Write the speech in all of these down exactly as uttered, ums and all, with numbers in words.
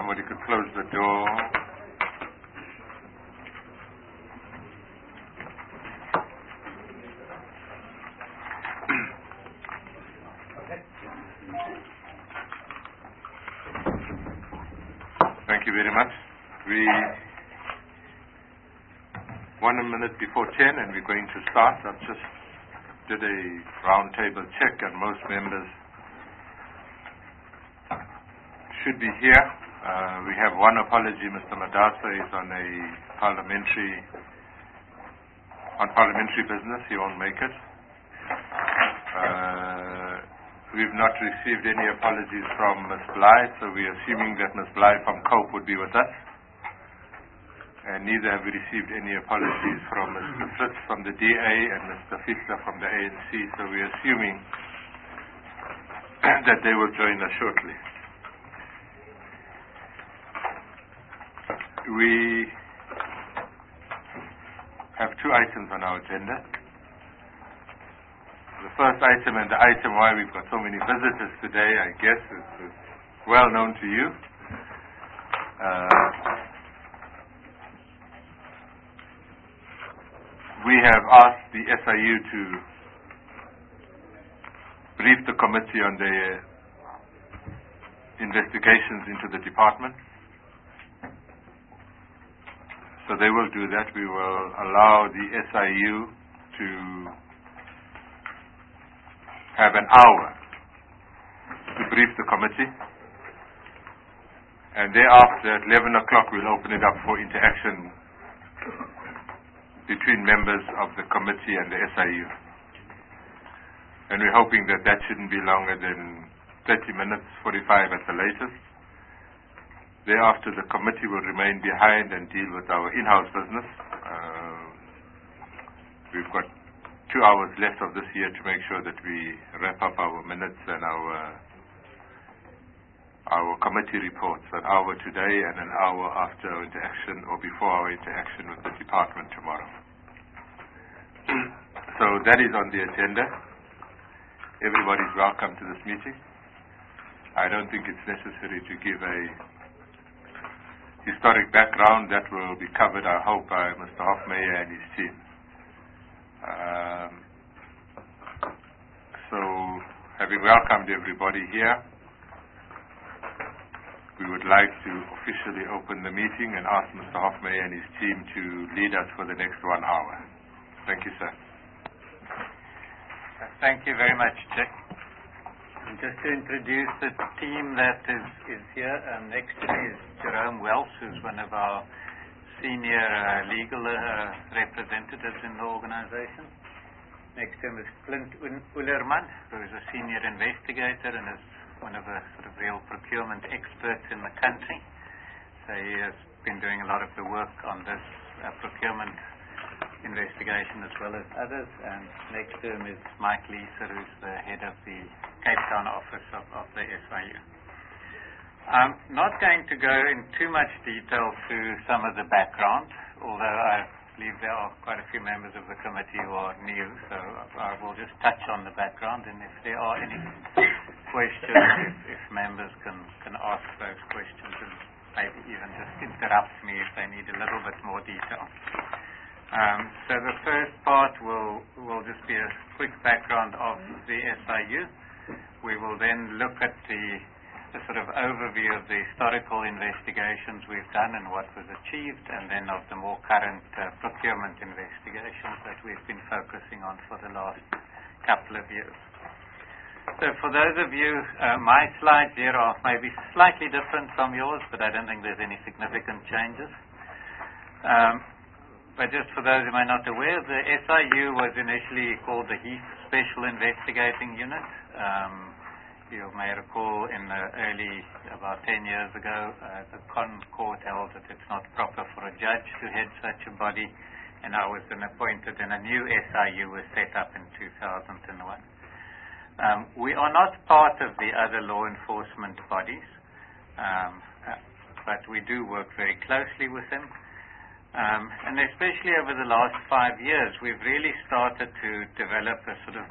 somebody could close the door. Thank you very much. We one minute before ten and we're going to start. I've just did a round table check and most members should be here. Uh, we have one apology. Mister Madasa is on a parliamentary on parliamentary business. He won't make it. Uh, we've not received any apologies from Miz Blythe, so we're assuming that Miz Blythe from COPE would be with us. And neither have we received any apologies from Mister Fritz from the D A and Mister Fischer from the A N C, so we're assuming that they will join us shortly. We have two items on our agenda. The first item, and the item why we've got so many visitors today, I guess, is, is well known to you. Uh, we have asked the S I U to brief the committee on their investigations into the department. So they will do that. We will allow the S I U to have an hour to brief the committee. And thereafter, at eleven o'clock, we'll open it up for interaction between members of the committee and the S I U. And we're hoping that that shouldn't be longer than thirty minutes, forty-five at the latest. Thereafter, the committee will remain behind and deal with our in-house business. Uh, we've got two hours left of this year to make sure that we wrap up our minutes and our our committee reports, an hour today and an hour after our interaction or before our interaction with the department tomorrow. So that is on the agenda. Everybody's welcome to this meeting. I don't think it's necessary to give a historic background. That will be covered, I hope, by Mister Hofmeyer and his team. Um, so, having welcomed everybody here, we would like to officially open the meeting and ask Mister Hofmeyer and his team to lead us for the next one hour. Thank you, sir. Thank you very much, Jack. And just to introduce the team that is, is here, um, next to me is Jerome Welsh, who's one of our senior uh, legal uh, representatives in the organization. Next to him is Clint Ullerman, who is a senior investigator and is one of the sort of real procurement experts in the country. So he has been doing a lot of the work on this uh, procurement investigation as well as others. And next to him is Mike Leeser, who's the head of the Cape Town office of, of the S I U. I'm not going to go in too much detail through some of the background, although I believe there are quite a few members of the committee who are new, so I will just touch on the background, and if there are any questions, if, if members can, can ask those questions and maybe even just interrupt me if they need a little bit more detail. Um, so the first part will, will just be a quick background of the S I U. We will then look at the, the sort of overview of the historical investigations we've done and what was achieved, and then of the more current uh, procurement investigations that we've been focusing on for the last couple of years. So for those of you, uh, my slides here are maybe slightly different from yours, but I don't think there's any significant changes. Um, But just for those who may not aware, the S I U was initially called the Heath Special Investigating Unit. Um, you may recall in the early, about ten years ago, uh, the Con Court held that it's not proper for a judge to head such a body, and I was then appointed, and a new S I U was set up in two thousand one. Um, we are not part of the other law enforcement bodies, um, but we do work very closely with them. Um, and especially over the last five years, we've really started to develop a sort of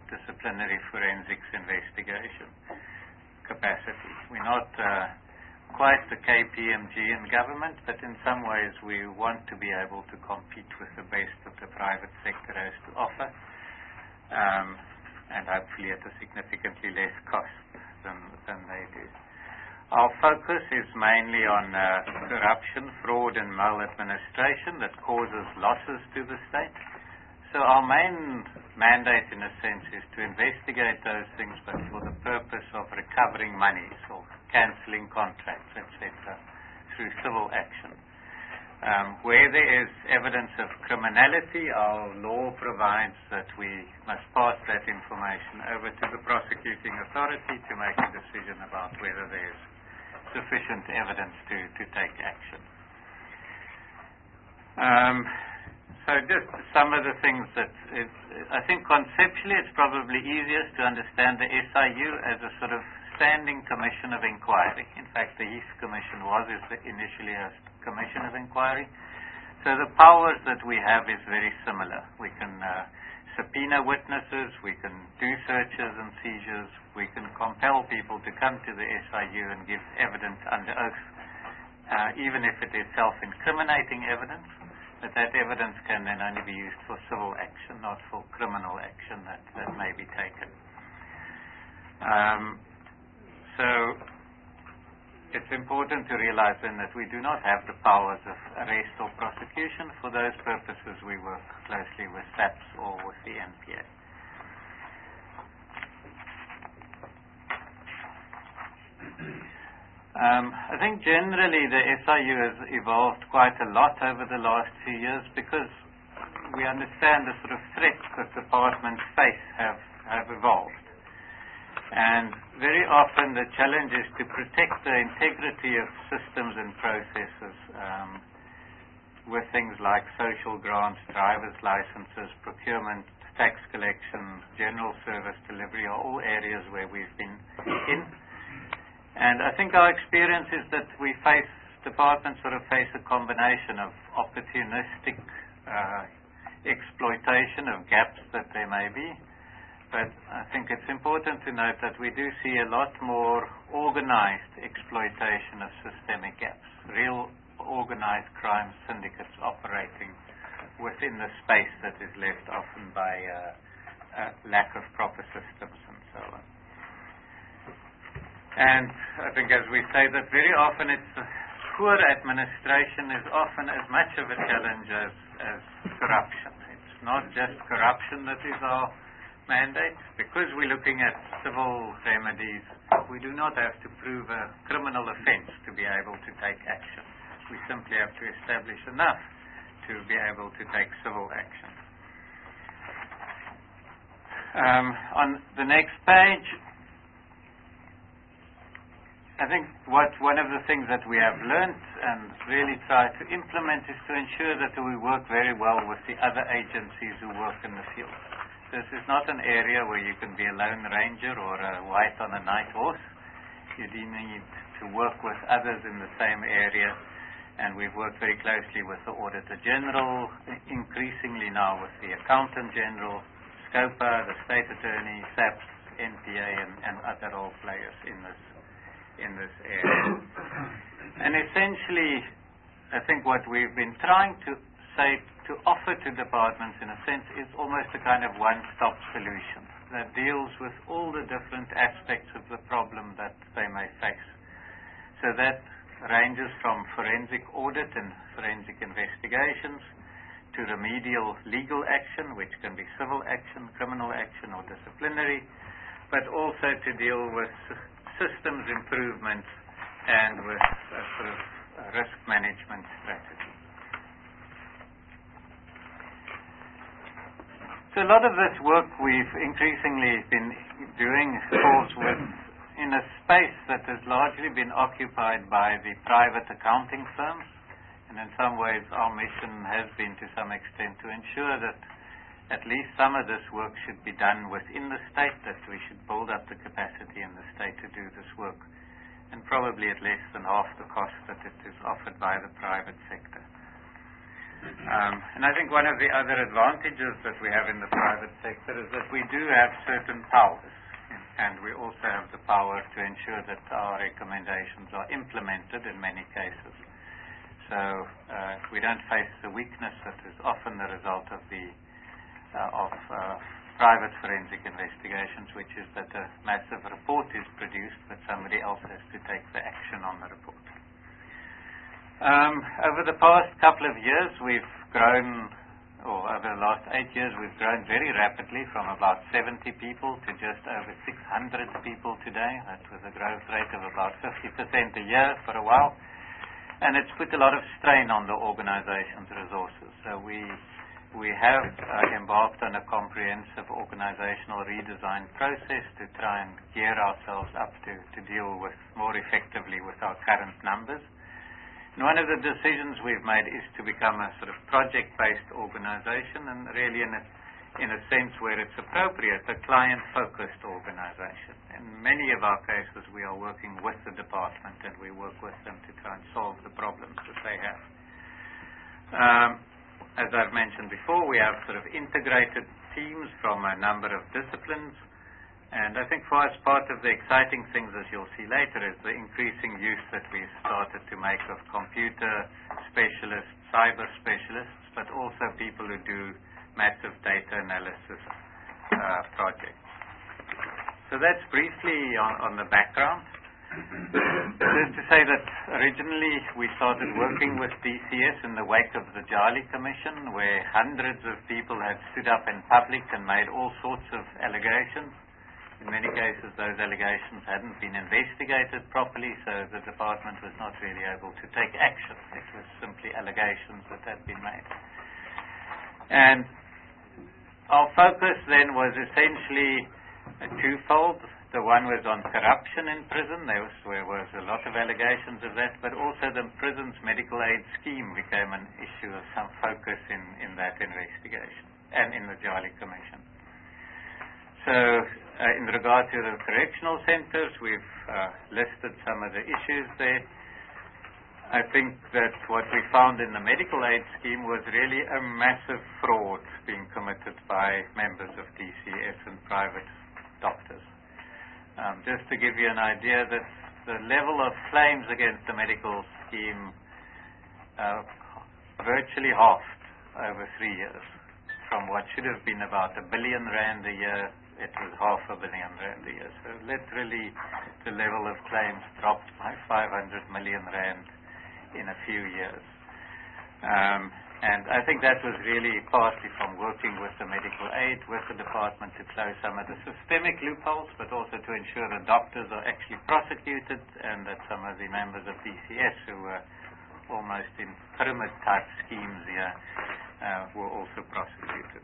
multidisciplinary forensics investigation capacity. We're not uh, quite the K P M G in government, but in some ways we want to be able to compete with the best that the private sector has to offer, um, and hopefully at a significantly less cost than, than they do. Our focus is mainly on uh, corruption, fraud and maladministration that causes losses to the state. So our main mandate, in a sense, is to investigate those things, but for the purpose of recovering monies or cancelling contracts, et cetera, through civil action. Um, where there is evidence of criminality, our law provides that we must pass that information over to the prosecuting authority to make a decision about whether there is sufficient evidence to, to take action. Um, So just some of the things that, it, I think conceptually it's probably easiest to understand the S I U as a sort of standing commission of inquiry. In fact, the Heath Commission was initially a commission of inquiry. So the powers that we have is very similar. We can uh, subpoena witnesses, we can do searches and seizures, we can compel people to come to the S I U and give evidence under oath, uh, even if it is self-incriminating evidence. But that evidence can then only be used for civil action, not for criminal action that, that may be taken. Um, so it's important to realize then that we do not have the powers of arrest or prosecution. For those purposes, we work closely with SAPS or with the N P A. Um, I think generally the S I U has evolved quite a lot over the last few years because we understand the sort of threats that departments face have, have evolved. And very often the challenge is to protect the integrity of systems and processes um, with things like social grants, driver's licenses, procurement, tax collection, general service delivery are all areas where we've been in. And I think our experience is that we face, departments sort of face a combination of opportunistic uh, exploitation of gaps that there may be. But I think it's important to note that we do see a lot more organized exploitation of systemic gaps, real organized crime syndicates operating within the space that is left often by uh, uh, lack of proper systems and so on. And I think, as we say, that very often it's uh, poor administration is often as much of a challenge as, as corruption. It's not just corruption that is our mandate. Because we're looking at civil remedies, we do not have to prove a criminal offense to be able to take action. We simply have to establish enough to be able to take civil action. Um, on the next page, I think what one of the things that we have learnt and really try to implement is to ensure that we work very well with the other agencies who work in the field. This is not an area where you can be a lone ranger or a white on a night horse. You do need to work with others in the same area, and we've worked very closely with the Auditor General, increasingly now with the Accountant General, SCOPA, the State Attorney, SAPS, N P A, and, and other role players in this in this area. And essentially, I think what we've been trying to say, to offer to departments in a sense, is almost a kind of one-stop solution that deals with all the different aspects of the problem that they may face. So that ranges from forensic audit and forensic investigations to remedial legal action, which can be civil action, criminal action, or disciplinary, but also to deal with systems improvement and with a sort of a risk management strategy. So a lot of this work we've increasingly been doing falls with in a space that has largely been occupied by the private accounting firms, and in some ways our mission has been to some extent to ensure that at least some of this work should be done within the state, that we should build up the capacity in the state to do this work, and probably at less than half the cost that it is offered by the private sector. Um, and I think one of the other advantages that we have in the private sector is that we do have certain powers. and we also have the power to ensure that our recommendations are implemented in many cases. So uh, we don't face the weakness that is often the result of the uh, of uh, private forensic investigations, which is that a massive report is produced, but somebody else has to take the action on the report. Um, over the past couple of years, we've grown, or over the last eight years, we've grown very rapidly from about seventy people to just over six hundred people today. That was a growth rate of about fifty percent a year for a while. And it's put a lot of strain on the organization's resources. So we we have uh, embarked on a comprehensive organizational redesign process to try and gear ourselves up to, to deal with more effectively with our current numbers. And one of the decisions we've made is to become a sort of project-based organization, and really in a, in a sense where it's appropriate, a client-focused organization. In many of our cases, we are working with the department, and we work with them to try and solve the problems that they have. Um, as I've mentioned before, we have sort of integrated teams from a number of disciplines, and I think for us, part of the exciting things, as you'll see later, is the increasing use that we've started to make of computer specialists, cyber specialists, but also people who do massive data analysis uh, projects. So that's briefly on, on the background. Just to say that originally we started working with D C S in the wake of the Jali Commission, where hundreds of people had stood up in public and made all sorts of allegations. In many cases, those allegations hadn't been investigated properly, so the department was not really able to take action. It was simply allegations that had been made. And our focus then was essentially twofold. The one was on corruption in prison. There was, there was a lot of allegations of that, but also the prison's medical aid scheme became an issue of some focus in, in that investigation and in the Jali Commission. So uh, in regard to the correctional centers, we've uh, listed some of the issues there. I think that what we found in the medical aid scheme was really a massive fraud being committed by members of D C S and private doctors. Um, just to give you an idea, that the level of claims against the medical scheme uh, virtually halved over three years. From what should have been about a billion rand a year, it was half a billion rand a year. So literally the level of claims dropped by five hundred million rand in a few years. Um, and I think that was really partly from working with the medical aid, with the department to close some of the systemic loopholes, but also to ensure that doctors are actually prosecuted and that some of the members of D C S who were almost in pyramid-type schemes here uh, were also prosecuted.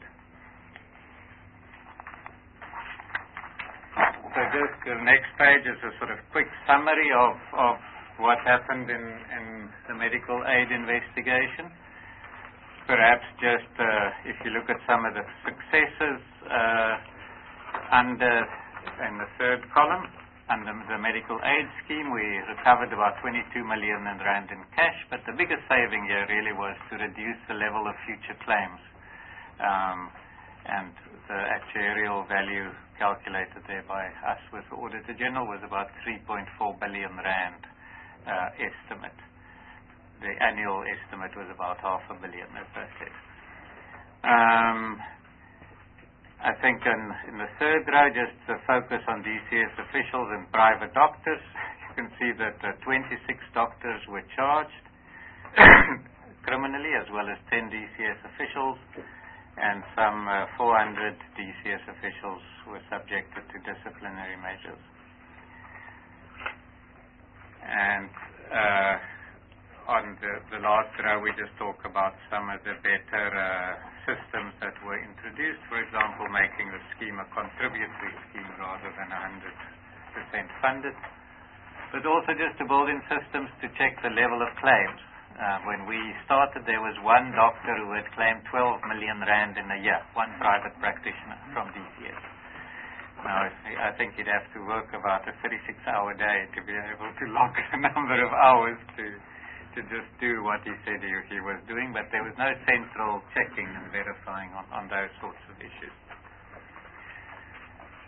So just the next page is a sort of quick summary of, of what happened in, in the medical aid investigation. Perhaps just uh, if you look at some of the successes uh, under in the third column, under the medical aid scheme, we recovered about twenty-two million rand in cash, but the biggest saving here really was to reduce the level of future claims. Um, and the actuarial value calculated there by us with the Auditor General was about three point four billion rand uh, estimate. The annual estimate was about half a billion, as I said. Um, I think in, in the third row, just the focus on D C S officials and private doctors. You can see that uh, twenty-six doctors were charged criminally, as well as ten D C S officials, and some uh, four hundred D C S officials were subjected to disciplinary measures. And uh, on the, the last row, we just talk about some of the better uh, systems that were introduced. For example, making the scheme a contributory scheme rather than one hundred percent funded. But also just to build in systems to check the level of claims. Uh, when we started, there was one doctor who had claimed twelve million rand in a year, one private practitioner from D C S. Now, I think he'd have to work about a thirty-six hour day to be able to log a number of hours to to just do what he said he, he was doing, but there was no central checking and verifying on, on those sorts of issues.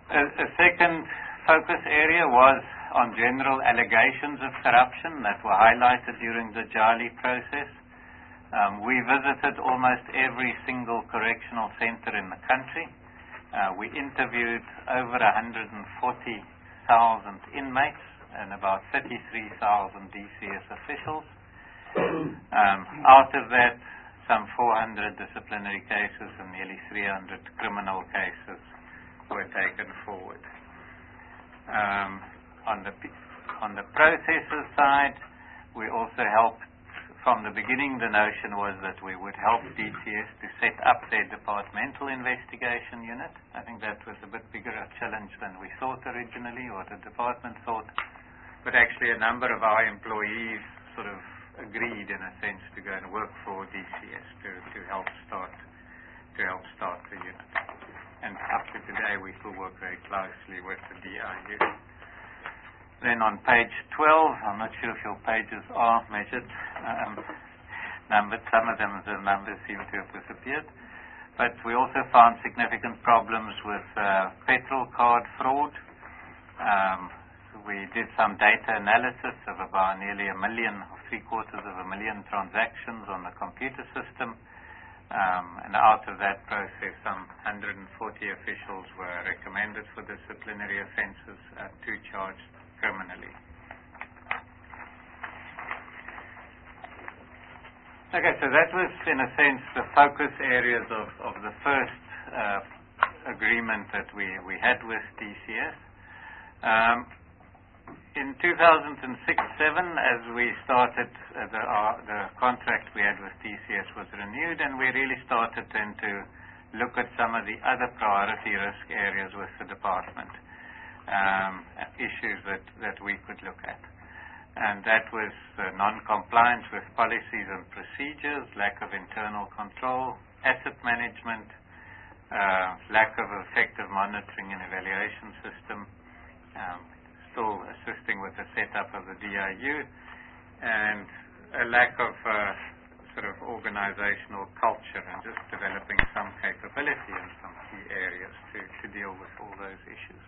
a, a second focus area was on general allegations of corruption that were highlighted during the Jali process. Um, we visited almost every single correctional center in the country. Uh, we interviewed over one hundred forty thousand inmates and about thirty-three thousand D C S officials. Um, out of that, some four hundred disciplinary cases and nearly three hundred criminal cases were taken forward. Um, on the on the processes side, we also helped. From the beginning, the notion was that we would help D C S to set up their departmental investigation unit. I think that was a bit bigger a challenge than we thought originally, or the department thought. But actually, a number of our employees sort of agreed, in a sense, to go and work for D C S to, to help start to help start the unit. And up to today, we still work very closely with the D I U. Then on page twelve, I'm not sure if your pages are measured, um, numbered. Some of them, the numbers seem to have disappeared. But we also found significant problems with uh, petrol card fraud. Um, we did some data analysis of about nearly a million, or three quarters of a million transactions on the computer system. Um, and out of that process, some one hundred forty officials were recommended for disciplinary offences, uh, two charged criminally. Okay, so that was, in a sense, the focus areas of, of the first uh, agreement that we, we had with D C S. Um, in two thousand six seven, as we started, uh, the, uh, the contract we had with D C S was renewed, and we really started then to look at some of the other priority risk areas with the department. Um, issues that, that we could look at. And that was uh, non-compliance with policies and procedures, lack of internal control, asset management, uh, lack of effective monitoring and evaluation system, um, still assisting with the setup of the D I U, and a lack of uh, sort of organizational culture and just developing some capability in some key areas to, to deal with all those issues.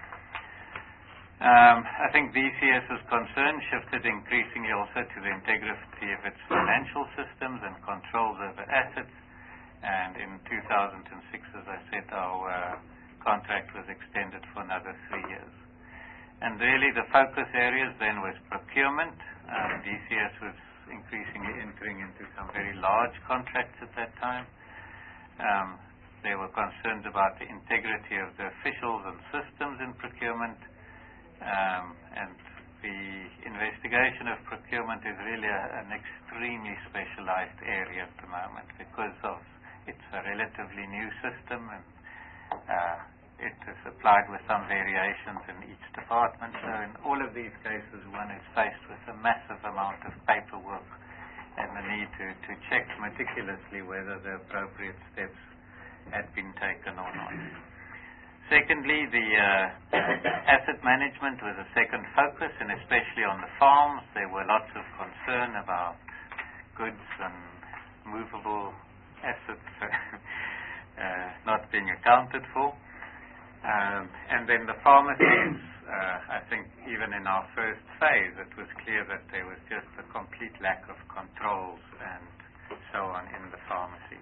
Um, I think D C S's concern shifted increasingly also to the integrity of its financial systems and controls over assets. And in two thousand six, as I said, our uh, contract was extended for another three years. And really the focus areas then was procurement. Um, D C S was increasingly entering into some very large contracts at that time. Um, they were concerned about the integrity of the officials and systems in procurement. Um, and the investigation of procurement is really a, an extremely specialized area at the moment because of it's a relatively new system, and uh, it is applied with some variations in each department. So in all of these cases, one is faced with a massive amount of paperwork and the need to, to check meticulously whether the appropriate steps had been taken or not. Secondly, the uh, asset management was a second focus, and especially on the farms, there were lots of concern about goods and movable assets uh, not being accounted for. Um, and then the pharmacies, uh, I think even in our first phase, it was clear that there was just a complete lack of controls and so on in the pharmacies.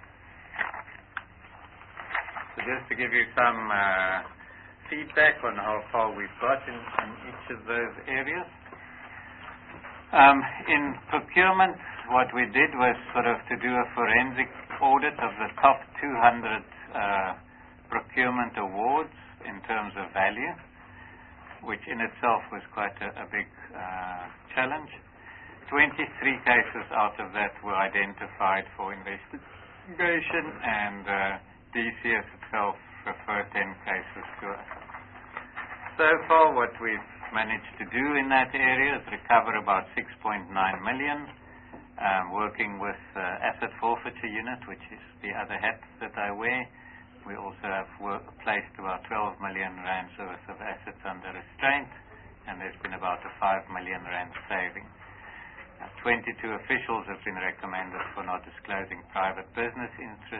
So just to give you some uh, feedback on how far we've got in, in each of those areas. Um, in procurement, what we did was sort of to do a forensic audit of the top two hundred uh, procurement awards in terms of value, which in itself was quite a, a big uh, challenge. twenty-three cases out of that were identified for investigation, and uh, D C S itself referred ten cases to us. So far, what we've managed to do in that area is recover about six point nine million, um, working with uh, asset forfeiture unit, which is the other hat that I wear. We also have work, placed about twelve million rands worth of assets under restraint, and there's been about a five million rand saving. Uh, twenty-two officials have been recommended for not disclosing private business interests,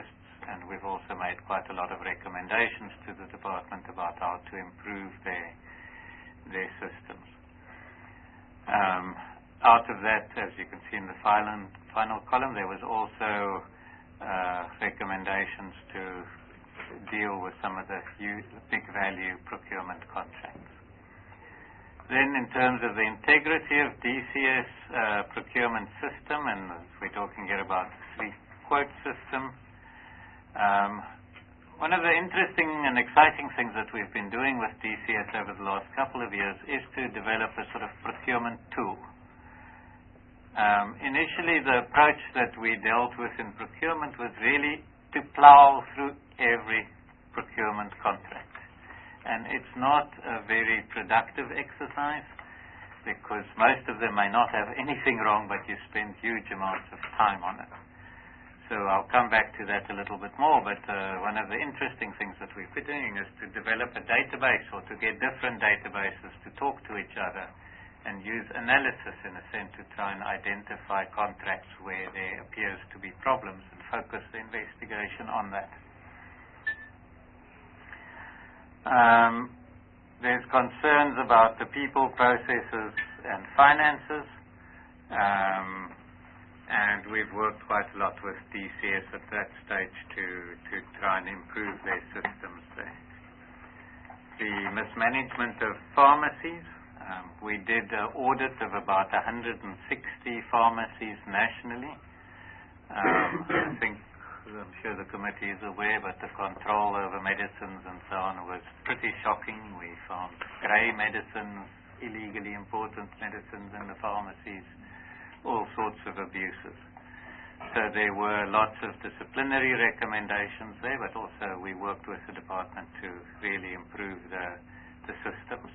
and we've also made quite a lot of recommendations to the department about how to improve their their systems. Um, out of that, as you can see in the final, final column, there was also uh, recommendations to deal with some of the huge, big value procurement contracts. Then in terms of the integrity of D C S uh, procurement system, and we're talking here about the three quote system, um, one of the interesting and exciting things that we've been doing with D C S over the last couple of years is to develop a sort of procurement tool. Um, initially, the approach that we dealt with in procurement was really to plow through every procurement contract. And it's not a very productive exercise because most of them may not have anything wrong, but you spend huge amounts of time on it. So I'll come back to that a little bit more, but uh, one of the interesting things that we've been doing is to develop a database or to get different databases to talk to each other and use analysis, in a sense, to try and identify contracts where there appears to be problems and focus the investigation on that. Um, there's concerns about the people, processes, and finances, um, and we've worked quite a lot with D C S at that stage to, to try and improve their systems there. The mismanagement of pharmacies. Um, we did an audit of about one hundred sixty pharmacies nationally. Um, I think, I'm sure the committee is aware, but the control over medicines and so on was pretty shocking. We found grey medicines, illegally important medicines in the pharmacies, all sorts of abuses. So there were lots of disciplinary recommendations there, but also we worked with the department to really improve the, the systems.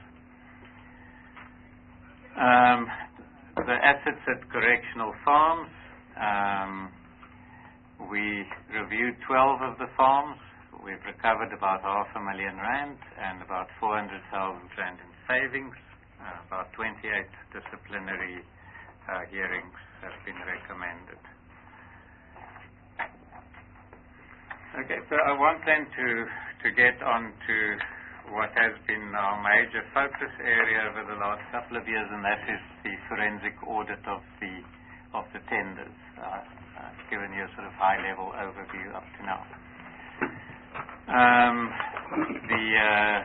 Um, the assets at correctional farms, um, we reviewed twelve of the farms. We've recovered about half a million rand and about four hundred thousand rand in savings. Uh, about twenty-eight disciplinary uh, hearings have been recommended. Okay, so I want then to, to get on to what has been our major focus area over the last couple of years, and that is the forensic audit of the of the tenders. Uh, I've given you a sort of high-level overview up to now. Um, the uh,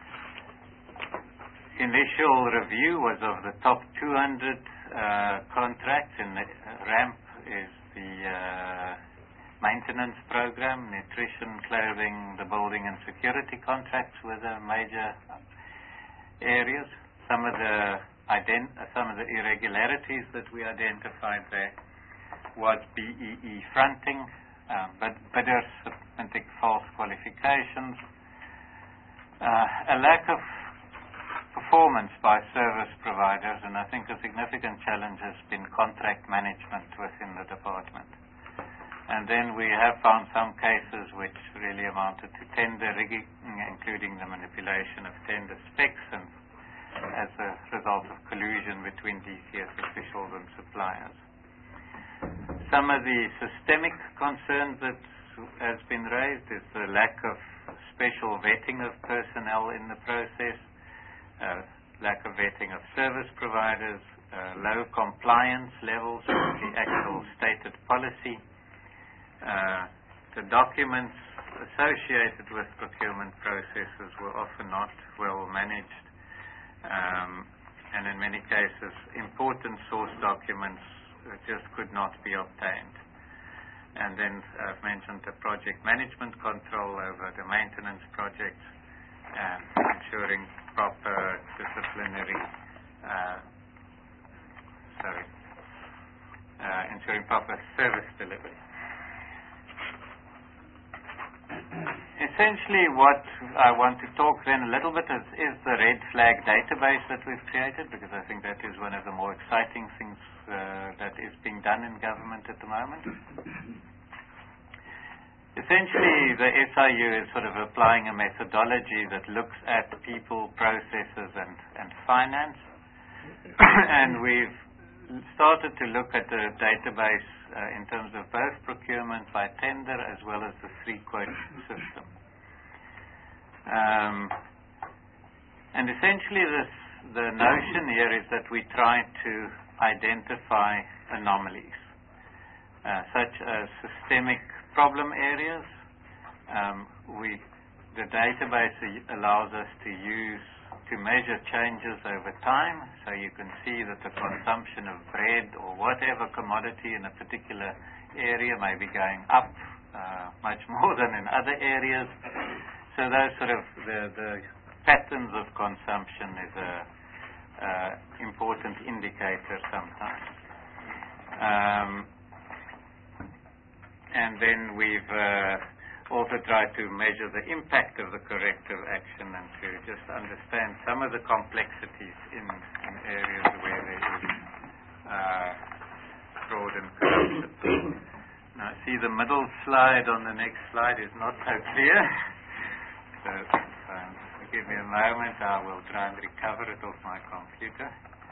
initial review was of the top two hundred uh, contracts, and the RAMP is the uh, maintenance program, nutrition, clothing, the building and security contracts were the major areas. Some of the ident- some of the irregularities that we identified there was B E E fronting, um, but bidders submitting false qualifications, uh, a lack of performance by service providers, and I think a significant challenge has been contract management within the department. And then we have found some cases which really amounted to tender rigging, including the manipulation of tender specs and as a result of collusion between D C S officials and suppliers. Some of the systemic concerns that has been raised is the lack of special vetting of personnel in the process, uh, lack of vetting of service providers, uh, low compliance levels with the actual stated policy. Uh, the documents associated with procurement processes were often not well managed, um, and in many cases important source documents just could not be obtained. And then I've mentioned the project management control over the maintenance projects and ensuring proper disciplinary uh, sorry uh, ensuring proper service delivery. Essentially what I want to talk then a little bit is, is the red flag database that we've created, because I think that is one of the more exciting things uh, that is being done in government at the moment. Essentially the S I U is sort of applying a methodology that looks at people, processes and, and finance and we've started to look at the database uh, in terms of both procurement by tender as well as the three-quote system. Um, and essentially this, the notion here is that we try to identify anomalies, uh, such as systemic problem areas. Um, we, the database allows us to use to measure changes over time, so you can see that the consumption of bread or whatever commodity in a particular area may be going up uh, much more than in other areas. So those sort of the, the patterns of consumption is a uh, important indicator sometimes. Um, and then we've uh, also try to measure the impact of the corrective action and to just understand some of the complexities in, in areas where there is uh, fraud and corruption. Now, see the middle slide on the next slide is not so clear. So, um, give me a moment, I will try and recover it off my computer.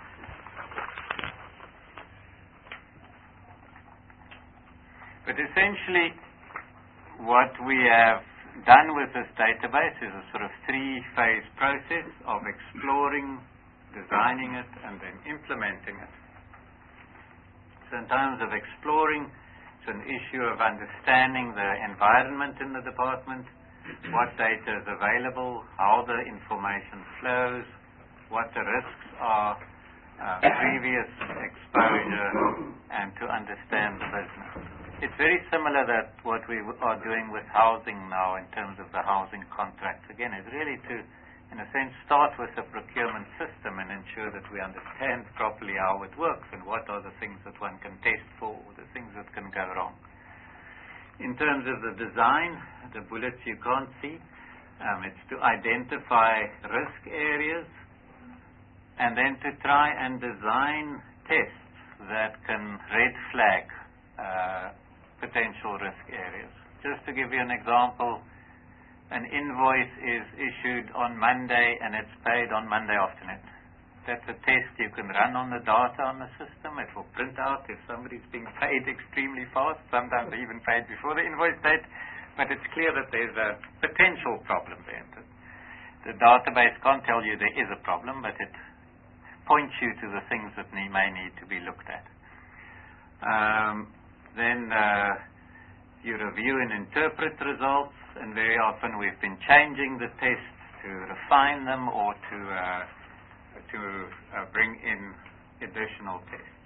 But essentially, what we have done with this database is a sort of three-phase process of exploring, designing it, and then implementing it. So in terms of exploring, it's an issue of understanding the environment in the department, what data is available, how the information flows, what the risks are, uh, previous exposure, and to understand the business. It's very similar to what we are doing with housing now in terms of the housing contracts. Again, it's really to, in a sense, start with the procurement system and ensure that we understand properly how it works and what are the things that one can test for, or the things that can go wrong. In terms of the design, the bullets you can't see, um, it's to identify risk areas and then to try and design tests that can red flag uh, potential risk areas. Just to give you an example, an invoice is issued on Monday and it's paid on Monday afternoon. That's a test you can run on the data on the system. It will print out if somebody's being paid extremely fast. Sometimes they even paid before the invoice date, but it's clear that there's a potential problem there. The database can't tell you there is a problem, but it points you to the things that may need to be looked at. Um, Then uh, you review and interpret results, and very often we've been changing the tests to refine them or to uh, to uh, bring in additional tests.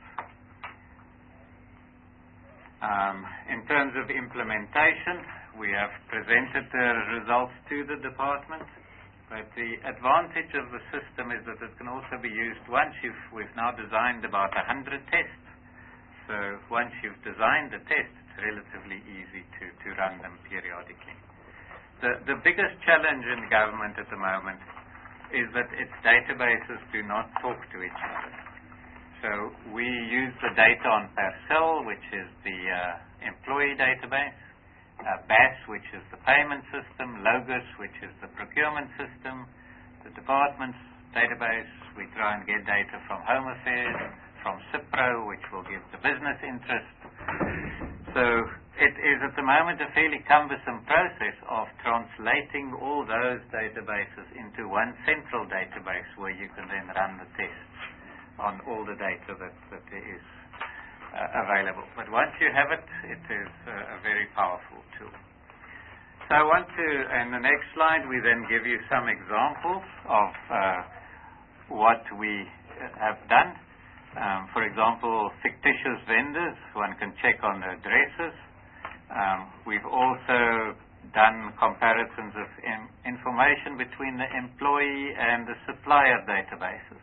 Um, in terms of implementation, we have presented the results to the department, but the advantage of the system is that it can also be used once you've, we've now designed about one hundred tests. So once you've designed the test, it's relatively easy to, to run them periodically. The, the biggest challenge in government at the moment is that its databases do not talk to each other. So we use the data on Parcel, which is the uh, employee database, uh, B A S, which is the payment system, Logos, which is the procurement system, the department's database. We try and get data from Home Affairs, from Cipro, which will give the business interest. So it is at the moment a fairly cumbersome process of translating all those databases into one central database where you can then run the tests on all the data that, that is uh, available. But once you have it, it is uh, a very powerful tool. So I want to, in the next slide, we then give you some examples of uh, what we have done. Um, for example, fictitious vendors, one can check on the addresses. Um, we've also done comparisons of in information between the employee and the supplier databases.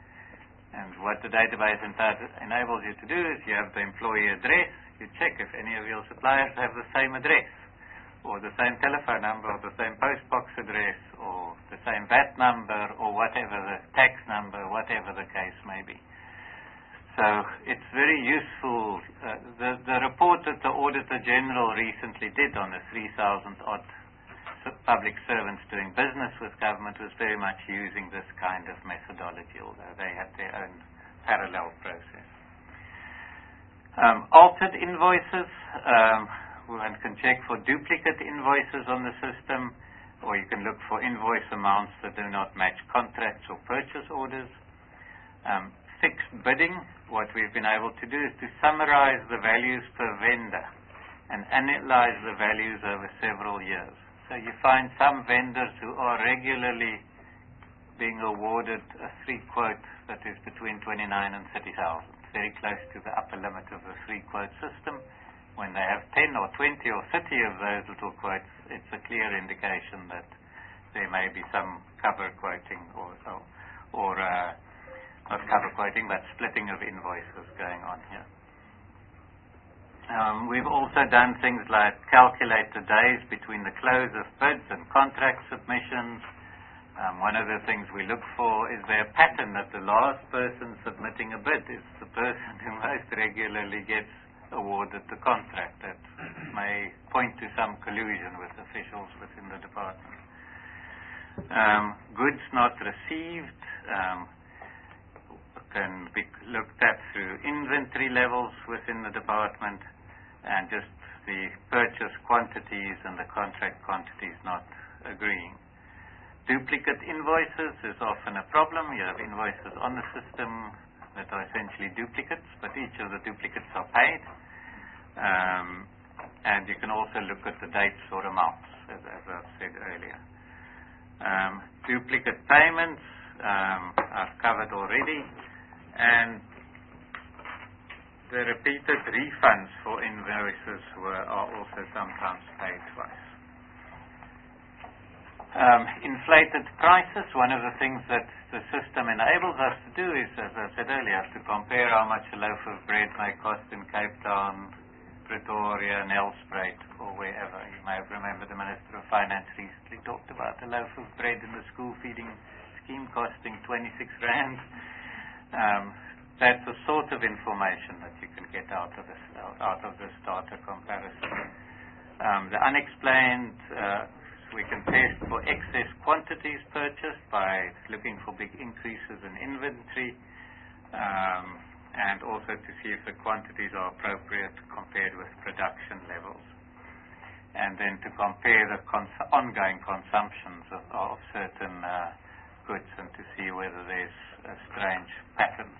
And what the database enables you to do is you have the employee address, you check if any of your suppliers have the same address, or the same telephone number, or the same postbox address, or the same V A T number, or whatever the tax number, whatever the case may be. So it's very useful. Uh, the, the report that the Auditor General recently did on the three thousand odd public servants doing business with government was very much using this kind of methodology, although they had their own parallel process. Um, altered invoices, um, one can check for duplicate invoices on the system, or you can look for invoice amounts that do not match contracts or purchase orders. Um, fixed bidding, what we've been able to do is to summarize the values per vendor and analyze the values over several years. So you find some vendors who are regularly being awarded a free quote that is between twenty-nine and thirty thousand, very close to the upper limit of the free quote system. When they have ten or twenty or thirty of those little quotes, it's a clear indication that there may be some cover quoting or, or, or uh, not cover quoting, but splitting of invoices going on here. Um, we've also done things like calculate the days between the close of bids and contract submissions. Um, one of the things we look for is there a pattern that the last person submitting a bid is the person who most regularly gets awarded the contract. That may point to some collusion with officials within the department. Um, goods not received um, can be looked at through inventory levels within the department and just the purchase quantities and the contract quantities not agreeing. Duplicate invoices is often a problem. You have invoices on the system that are essentially duplicates, but each of the duplicates are paid. Um, and you can also look at the dates or amounts, as, as I've said earlier. Um, duplicate payments um, I've covered already, and the repeated refunds for invoices were, are also sometimes paid twice. Um, inflated prices, one of the things that the system enables us to do is, as I said earlier, to compare how much a loaf of bread may cost in Cape Town, Pretoria, Nelspruit, or wherever. You may remember the Minister of Finance recently talked about a loaf of bread in the school feeding scheme costing twenty-six rand. Um, that's the sort of information that you can get out of this, out of this data comparison. Um, the unexplained uh, we can test for excess quantities purchased by looking for big increases in inventory, um, and also to see if the quantities are appropriate compared with production levels. And then to compare the cons- ongoing consumptions of, of certain uh, goods and to see whether there's uh, strange patterns.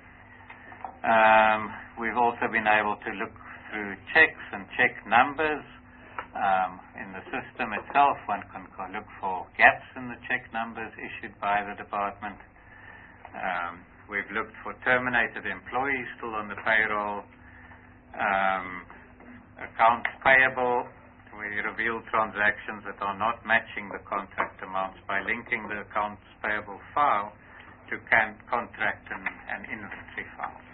Um, we've also been able to look through checks and check numbers. Um, in the system itself, one can look for gaps in the check numbers issued by the department. Um, we've looked for terminated employees still on the payroll. Um, accounts payable, we reveal transactions that are not matching the contract amounts by linking the accounts payable file to can contract and, and inventory files.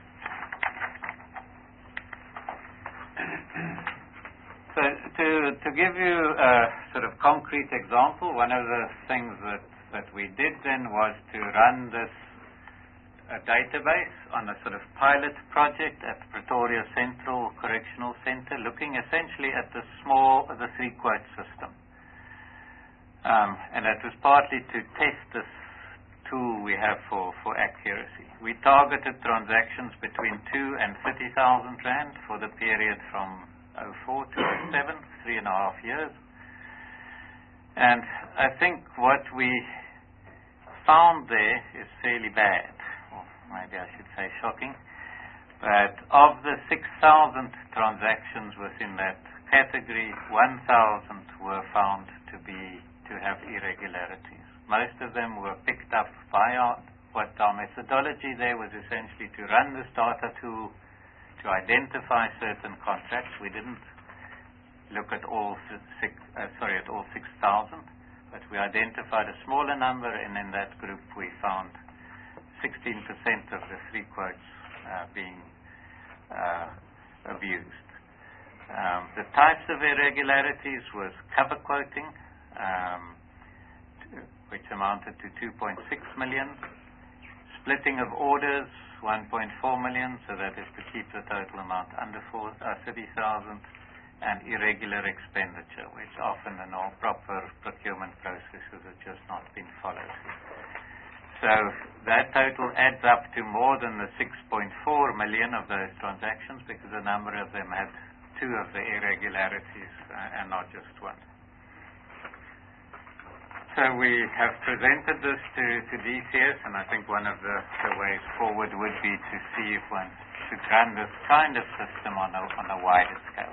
So to, to give you a sort of concrete example, one of the things that, that we did then was to run this uh, database on a sort of pilot project at Pretoria Central Correctional Centre, looking essentially at the small, the three-quote system. Um, and that was partly to test this tool we have for, for accuracy. We targeted transactions between two and thirty thousand rand for the period from oh four to oh seven, three and a half years. And I think what we found there is fairly bad, or maybe I should say shocking. But of the six thousand transactions within that category, one thousand were found to be to have irregularities. Most of them were picked up by our, what our methodology there was essentially to run this data tool to identify certain contracts. We didn't look at all six, uh, sorry, at all six thousand, but we identified a smaller number, and in that group we found sixteen percent of the free quotes uh, being uh, abused. Um, the types of irregularities was cover quoting, um, which amounted to two point six million, splitting of orders, one point four million, so that is to keep the total amount under four, uh, thirty thousand, and irregular expenditure, which often in all proper procurement processes have just not been followed. So that total adds up to more than the six point four million of those transactions, because a number of them had two of the irregularities uh, and not just one. So we have presented this to, to D C S, and I think one of the, the ways forward would be to see if one should run this kind of system on a, on a wider scale.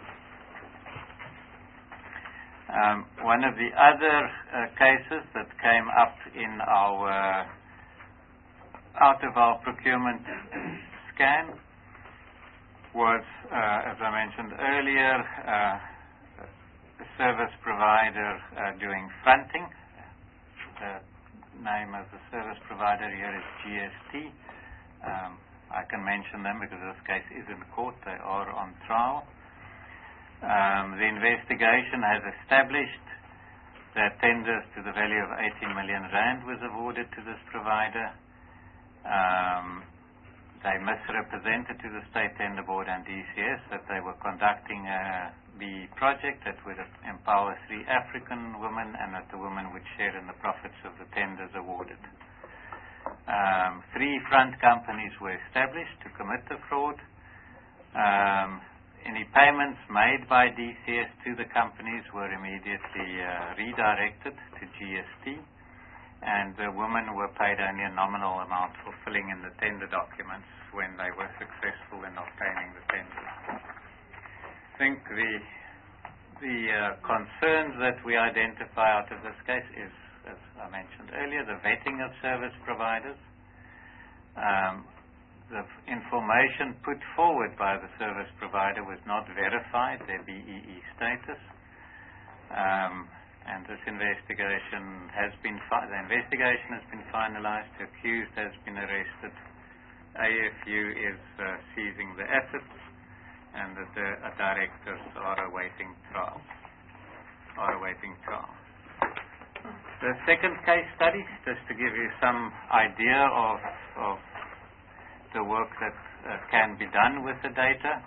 Um, one of the other uh, cases that came up in our uh, out of our procurement scan was, uh, as I mentioned earlier, uh, a service provider uh, doing fronting. The name of the service provider here is G S T. Um, I can mention them because this case is in court. They are on trial. Um, the investigation has established that tenders to the value of eighteen million rand was awarded to this provider. Um, they misrepresented to the State Tender Board and D C S that they were conducting a B project that would empower three African women, and that the women would share in the profits of the tenders awarded. Um, three front companies were established to commit the fraud. Um, any payments made by D C S to the companies were immediately uh, redirected to G S T, and the women were paid only a nominal amount for filling in the tender documents when they were successful in obtaining the tenders. I think the, the uh, concerns that we identify out of this case is, as I mentioned earlier, the vetting of service providers. Um, the information put forward by the service provider was not verified, their B E E status. Um, and this investigation has been, fi- the investigation has been finalized, the accused has been arrested, A F U is uh, seizing the assets, and that the uh, directors are awaiting trial. Are awaiting trial. The second case study, just to give you some idea of, of the work that uh, can be done with the data,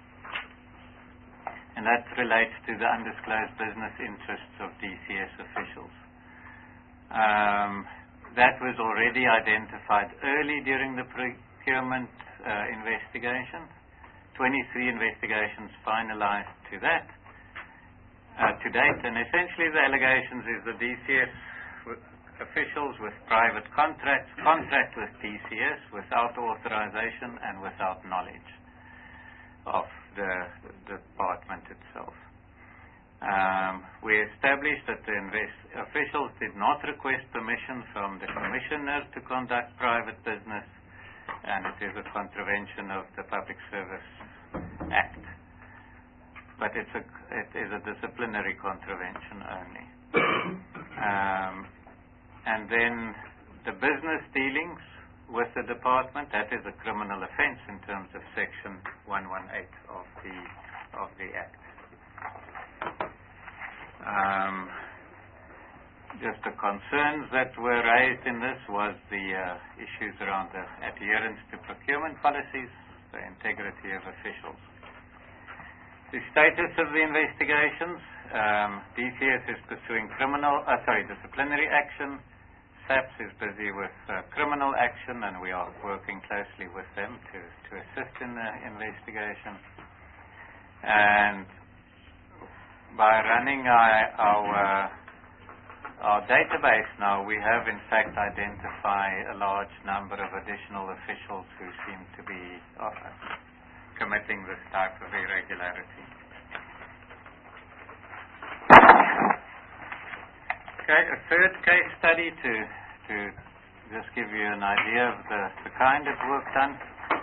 and that relates to the undisclosed business interests of D C S officials. Um, that was already identified early during the procurement uh, investigation. twenty-three investigations finalized to that, uh, to date, and essentially the allegations is the D C S officials with private contracts contract with D C S without authorization and without knowledge of the, the department itself. Um, we established that the invest- officials did not request permission from the commissioner to conduct private business, and it is a contravention of the Public Service Act. But it's a, it is a disciplinary contravention only. um, and then the business dealings with the department, that is a criminal offense in terms of Section one eighteen of the of the Act. Um, just the concerns that were raised in this was the uh, issues around the adherence to procurement policies, the integrity of officials. The status of the investigations, um, D C S is pursuing criminal, uh, sorry, disciplinary action. SAPS is busy with uh, criminal action, and we are working closely with them to, to assist in the investigation. And by running our, our, uh, our database now, we have in fact identified a large number of additional officials who seem to be uh, committing this type of irregularity. Okay, a third case study to, to just give you an idea of the, the kind of work done.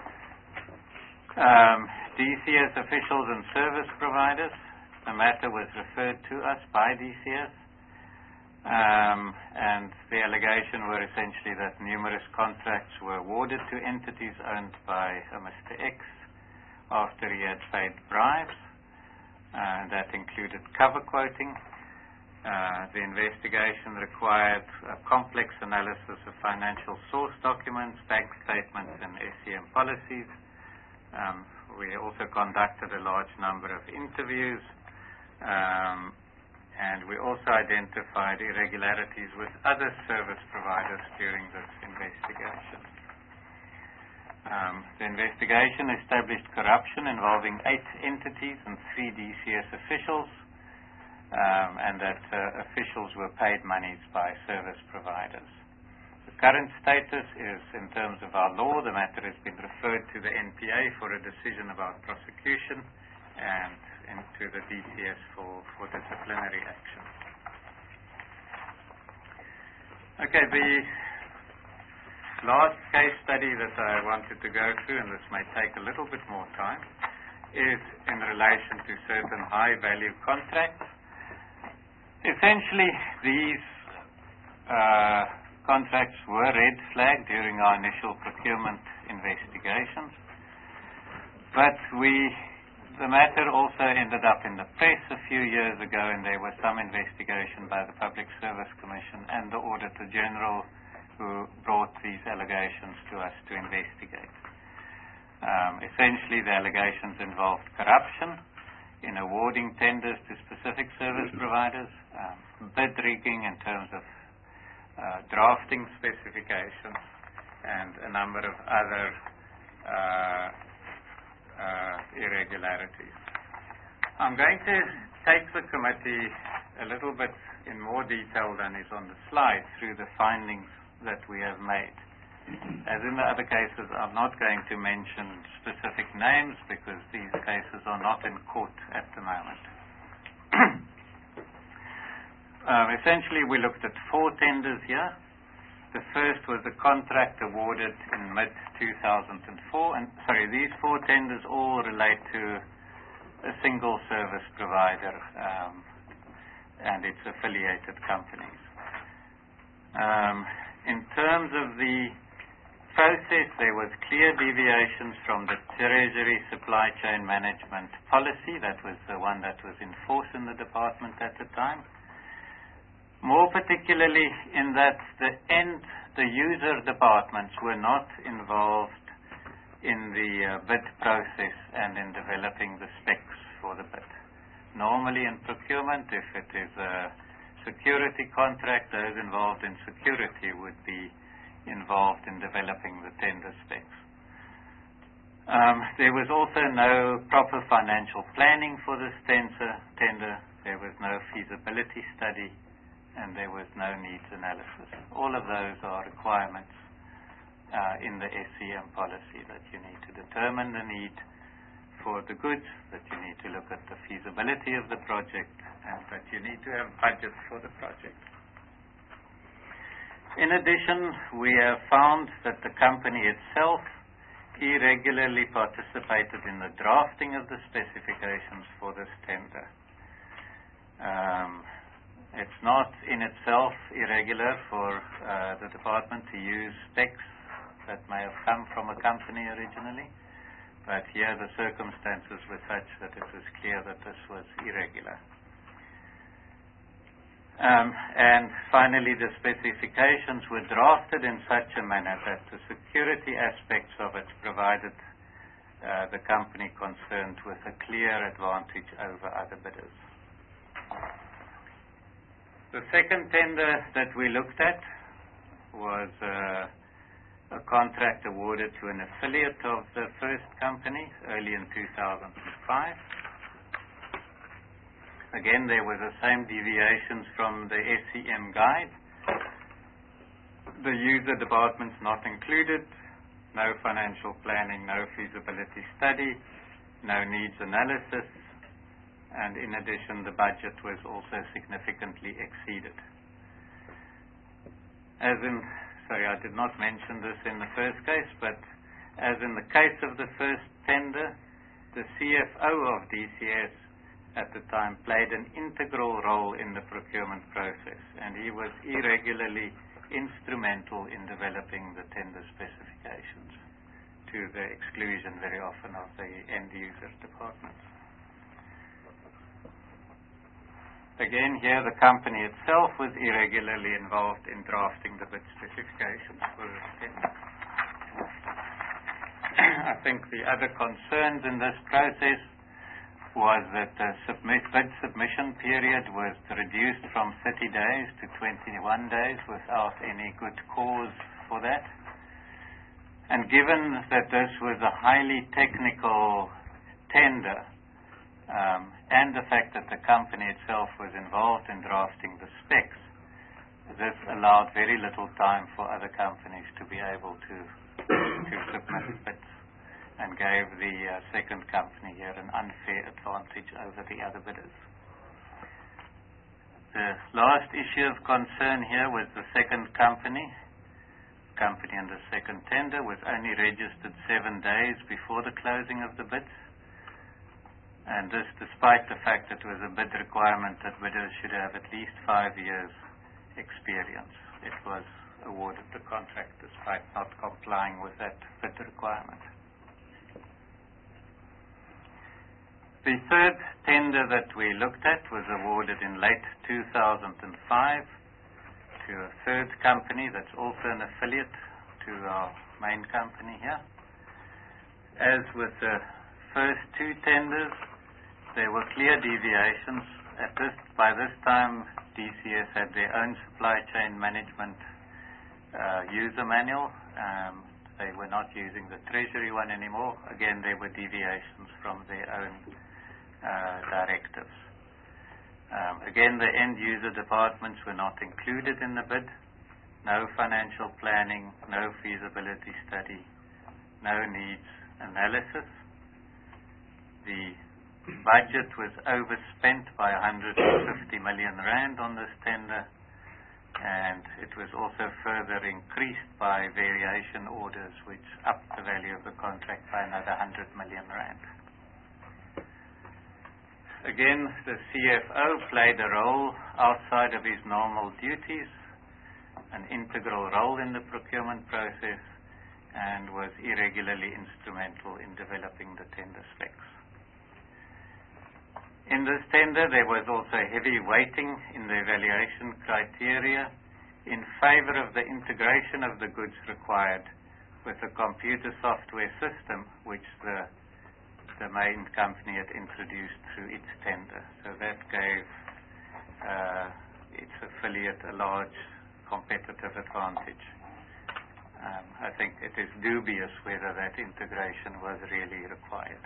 Um, D C S officials and service providers. The matter was referred to us by D C S, um, and the allegation were essentially that numerous contracts were awarded to entities owned by uh, Mister X after he had paid bribes. Uh, that included cover quoting. Uh, the investigation required a complex analysis of financial source documents, bank statements, and S C M policies. Um, we also conducted a large number of interviews, um, and we also identified irregularities with other service providers during this investigation. Um, the investigation established corruption involving eight entities and three D C S officials, um, and that uh, officials were paid monies by service providers. The current status is, in terms of our law, the matter has been referred to the N P A for a decision about prosecution and into the D C S for, for disciplinary action. Okay, the last case study that I wanted to go through, and this may take a little bit more time, is in relation to certain high-value contracts. Essentially, these uh, contracts were red flagged during our initial procurement investigations, but we, the matter also ended up in the press a few years ago, and there was some investigation by the Public Service Commission and the Auditor General who brought these allegations to us to investigate. Um, essentially, the allegations involved corruption in awarding tenders to specific service providers, um, bid rigging in terms of uh, drafting specifications, and a number of other uh, uh, irregularities. I'm going to take the committee a little bit in more detail than is on the slide through the findings that we have made. As in the other cases, I'm not going to mention specific names because these cases are not in court at the moment. um, essentially, we looked at four tenders here. The first was the contract awarded in mid two thousand four, and sorry, these four tenders all relate to a single service provider um, and its affiliated companies. Um, In terms of the process, there was clear deviations from the Treasury Supply Chain Management policy. That was the one that was in force in the department at the time. More particularly in that the end, the user departments were not involved in the uh, bid process and in developing the specs for the bid. Normally in procurement, if it is a security contract, those involved in security would be involved in developing the tender specs. Um, there was also no proper financial planning for this tender, tender. There was no feasibility study, and there was no needs analysis. All of those are requirements uh, in the S C M policy, that you need to determine the need for the goods, that you need to look at the feasibility of the project, and that you need to have budget for the project. In addition, we have found that the company itself irregularly participated in the drafting of the specifications for this tender. Um, it's not in itself irregular for uh, the department to use specs that may have come from a company originally, but here the circumstances were such that it was clear that this was irregular. Um, and finally, the specifications were drafted in such a manner that the security aspects of it provided uh, the company concerned with a clear advantage over other bidders. The second tender that we looked at was uh, a contract awarded to an affiliate of the first company early in two thousand five. Again, there were the same deviations from the S C M guide. The user departments not included, no financial planning, no feasibility study, no needs analysis, and in addition, the budget was also significantly exceeded. As in Sorry, I did not mention this in the first case, but as in the case of the first tender, the C F O of D C S at the time played an integral role in the procurement process, and he was irregularly instrumental in developing the tender specifications, to the exclusion very often of the end user departments. Again, here the company itself was irregularly involved in drafting the bid specifications for this tender. I think the other concerns in this process was that the submit, bid submission period was reduced from thirty days to twenty-one days without any good cause for that. And given that this was a highly technical tender, um, and the fact that the company itself was involved in drafting the specs, this allowed very little time for other companies to be able to, to submit bids, and gave the uh, second company here an unfair advantage over the other bidders. The last issue of concern here was the second company. Company in the second tender was only registered seven days before the closing of the bids, and this despite the fact that it was a bid requirement that bidders should have at least five years experience. It was awarded the contract despite not complying with that bid requirement. The third tender that we looked at was awarded in late two thousand five to a third company that's also an affiliate to our main company here. As with the first two tenders, there were clear deviations. At this, by this time, D C S had their own supply chain management uh, user manual. Um, they were not using the Treasury one anymore. Again, there were deviations from their own Uh, directives. Um, again, the end user departments were not included in the bid. No financial planning, no feasibility study, no needs analysis. The budget was overspent by one hundred fifty million rand on this tender, and it was also further increased by variation orders which upped the value of the contract by another one hundred million rand. Again, the C F O played a role outside of his normal duties, an integral role in the procurement process, and was irregularly instrumental in developing the tender specs. In this tender, there was also heavy weighting in the evaluation criteria in favor of the integration of the goods required with a computer software system which the the main company had introduced through its tender. So that gave uh, its affiliate a large competitive advantage. Um, I think it is dubious whether that integration was really required.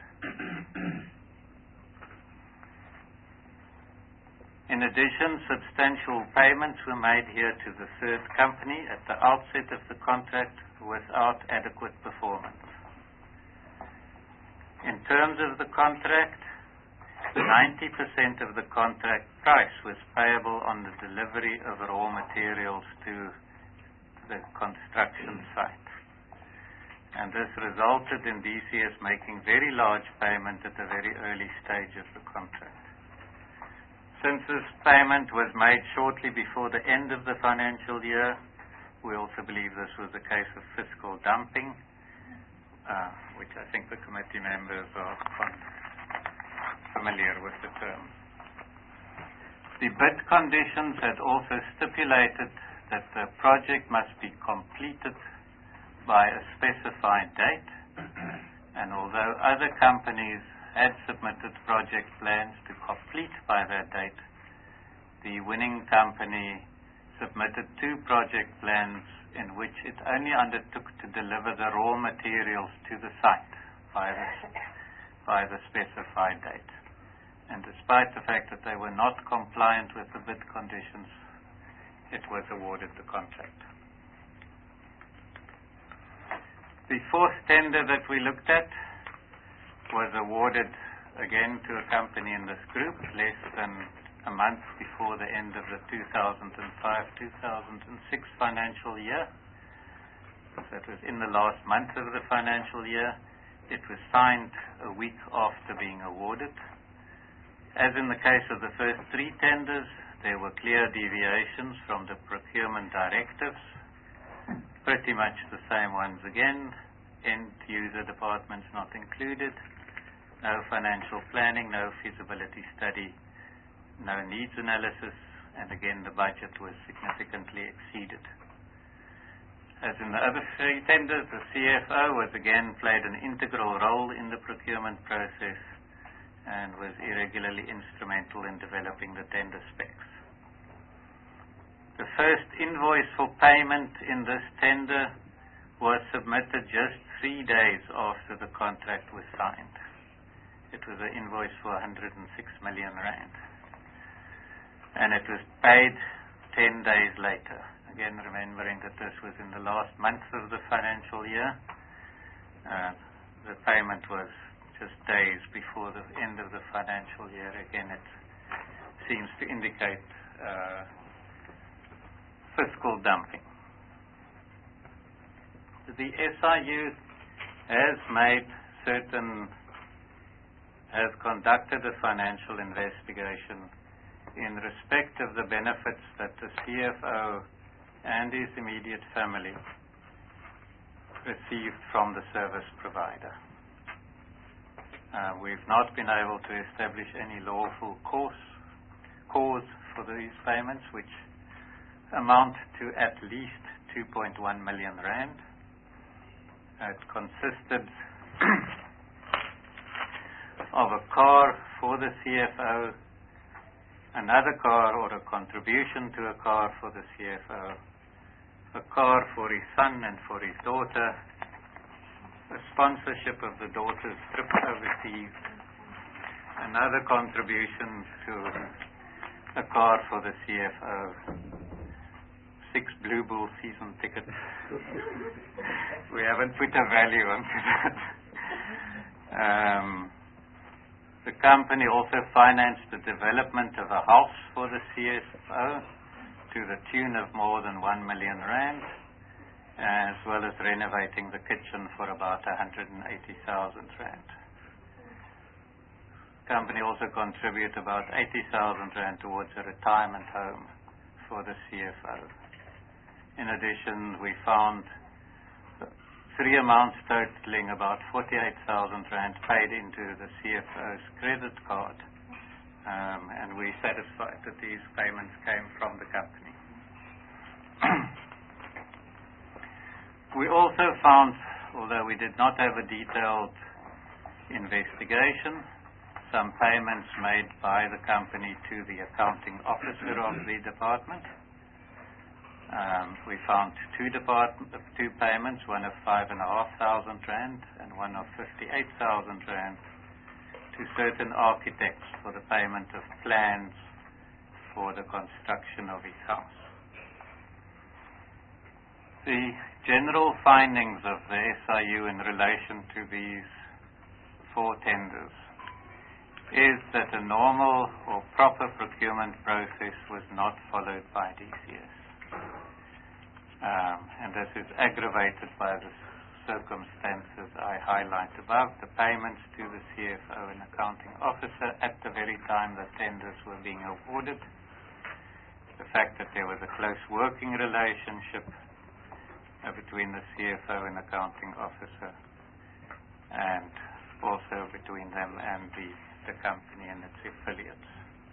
In addition, substantial payments were made here to the third company at the outset of the contract without adequate performance. In terms of the contract, ninety percent of the contract price was payable on the delivery of raw materials to the construction site. And this resulted in D C S making very large payment at a very early stage of the contract. Since this payment was made shortly before the end of the financial year, we also believe this was a case of fiscal dumping, Uh, which I think the committee members are familiar with the term. The bid conditions had also stipulated that the project must be completed by a specified date, and although other companies had submitted project plans to complete by that date, the winning company submitted two project plans in which it only undertook to deliver the raw materials to the site by the, by the specified date. And despite the fact that they were not compliant with the bid conditions, it was awarded the contract. The fourth tender that we looked at was awarded again to a company in this group less than a month before the end of the two thousand five to two thousand six financial year. So it was in the last month of the financial year. It was signed a week after being awarded. As in the case of the first three tenders, there were clear deviations from the procurement directives, pretty much the same ones again, end user departments not included, no financial planning, no feasibility study, no needs analysis, and again the budget was significantly exceeded. As in the other three tenders, the C F O was again played an integral role in the procurement process, and was irregularly instrumental in developing the tender specs. The first invoice for payment in this tender was submitted just three days after the contract was signed. It was an invoice for one hundred six million rand. And it was paid ten days later. Again, remembering that this was in the last month of the financial year. Uh, the payment was just days before the end of the financial year. Again, it seems to indicate uh, fiscal dumping. The S I U has made certain, has conducted a financial investigation in respect of the benefits that the C F O and his immediate family received from the service provider. Uh, we've not been able to establish any lawful cause, cause for these payments, which amount to at least two point one million rand. It consisted of a car for the C F O, another car or a contribution to a car for the C F O, a car for his son and for his daughter, a sponsorship of the daughter's trip overseas, another contribution to a car for the C F O, six Blue Bull season tickets. We haven't put a value onto that. Um, the company also financed the development of a house for the C F O to the tune of more than one million rand, as well as renovating the kitchen for about one hundred eighty thousand rand. The company also contributed about eighty thousand rand towards a retirement home for the C F O. In addition, we found three amounts totaling about forty-eight thousand rand paid into the C F O's credit card, um, and we satisfied that these payments came from the company. We also found, although we did not have a detailed investigation, some payments made by the company to the accounting officer of the department. Um, we found two department, two payments, one of five and a half thousand rand and one of fifty-eight thousand rand to certain architects for the payment of plans for the construction of his house. The general findings of the S I U in relation to these four tenders is that a normal or proper procurement process was not followed by D C S. Um, and this is aggravated by the circumstances I highlight above, the payments to the C F O and accounting officer at the very time the tenders were being awarded, the fact that there was a close working relationship uh, between the C F O and accounting officer, and also between them and the, the company and its affiliates.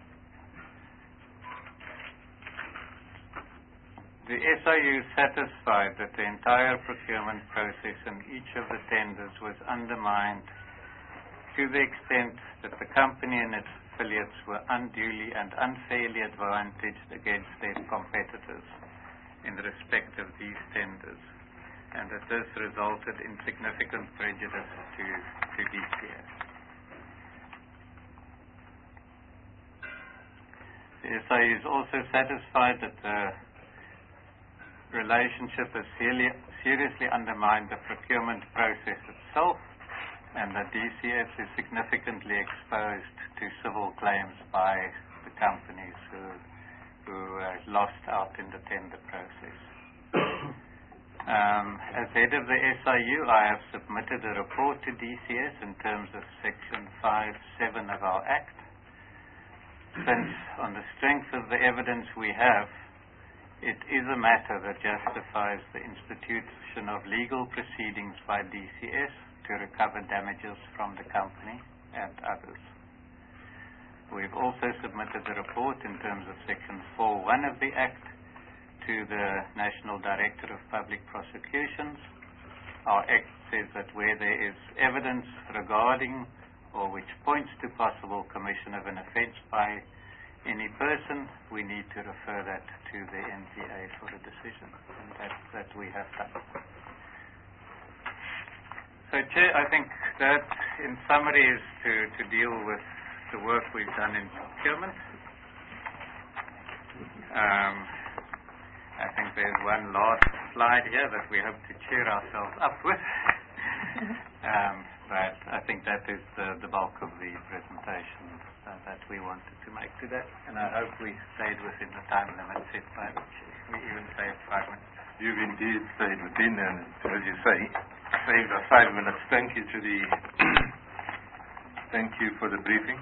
The S I U satisfied that the entire procurement process in each of the tenders was undermined to the extent that the company and its affiliates were unduly and unfairly advantaged against their competitors in respect of these tenders, and that this resulted in significant prejudice to, to D C S. The S I U is also satisfied that the relationship has seriously undermined the procurement process itself, and that D C S is significantly exposed to civil claims by the companies who, who uh, lost out in the tender process. um, as head of the S I U, I have submitted a report to D C S in terms of Section five seven of our Act, since on the strength of the evidence we have, it is a matter that justifies the institution of legal proceedings by D C S to recover damages from the company and others. We've also submitted a report in terms of Section four one of the Act to the National Director of Public Prosecutions. Our Act says that where there is evidence regarding or which points to possible commission of an offence by any person, we need to refer that to the N P A for a decision, and that, that we have done. So, Chair, I think that, in summary, is to, to deal with the work we've done in procurement. Um, I think there's one last slide here that we hope to cheer ourselves up with. um, but I think that is the, the bulk of the presentation uh, that we wanted to make today. And I hope we stayed within the time limit set by the Chair. We even saved five minutes. You've indeed stayed within, and as you say, saved us five minutes. Thank you to the thank you for the briefing.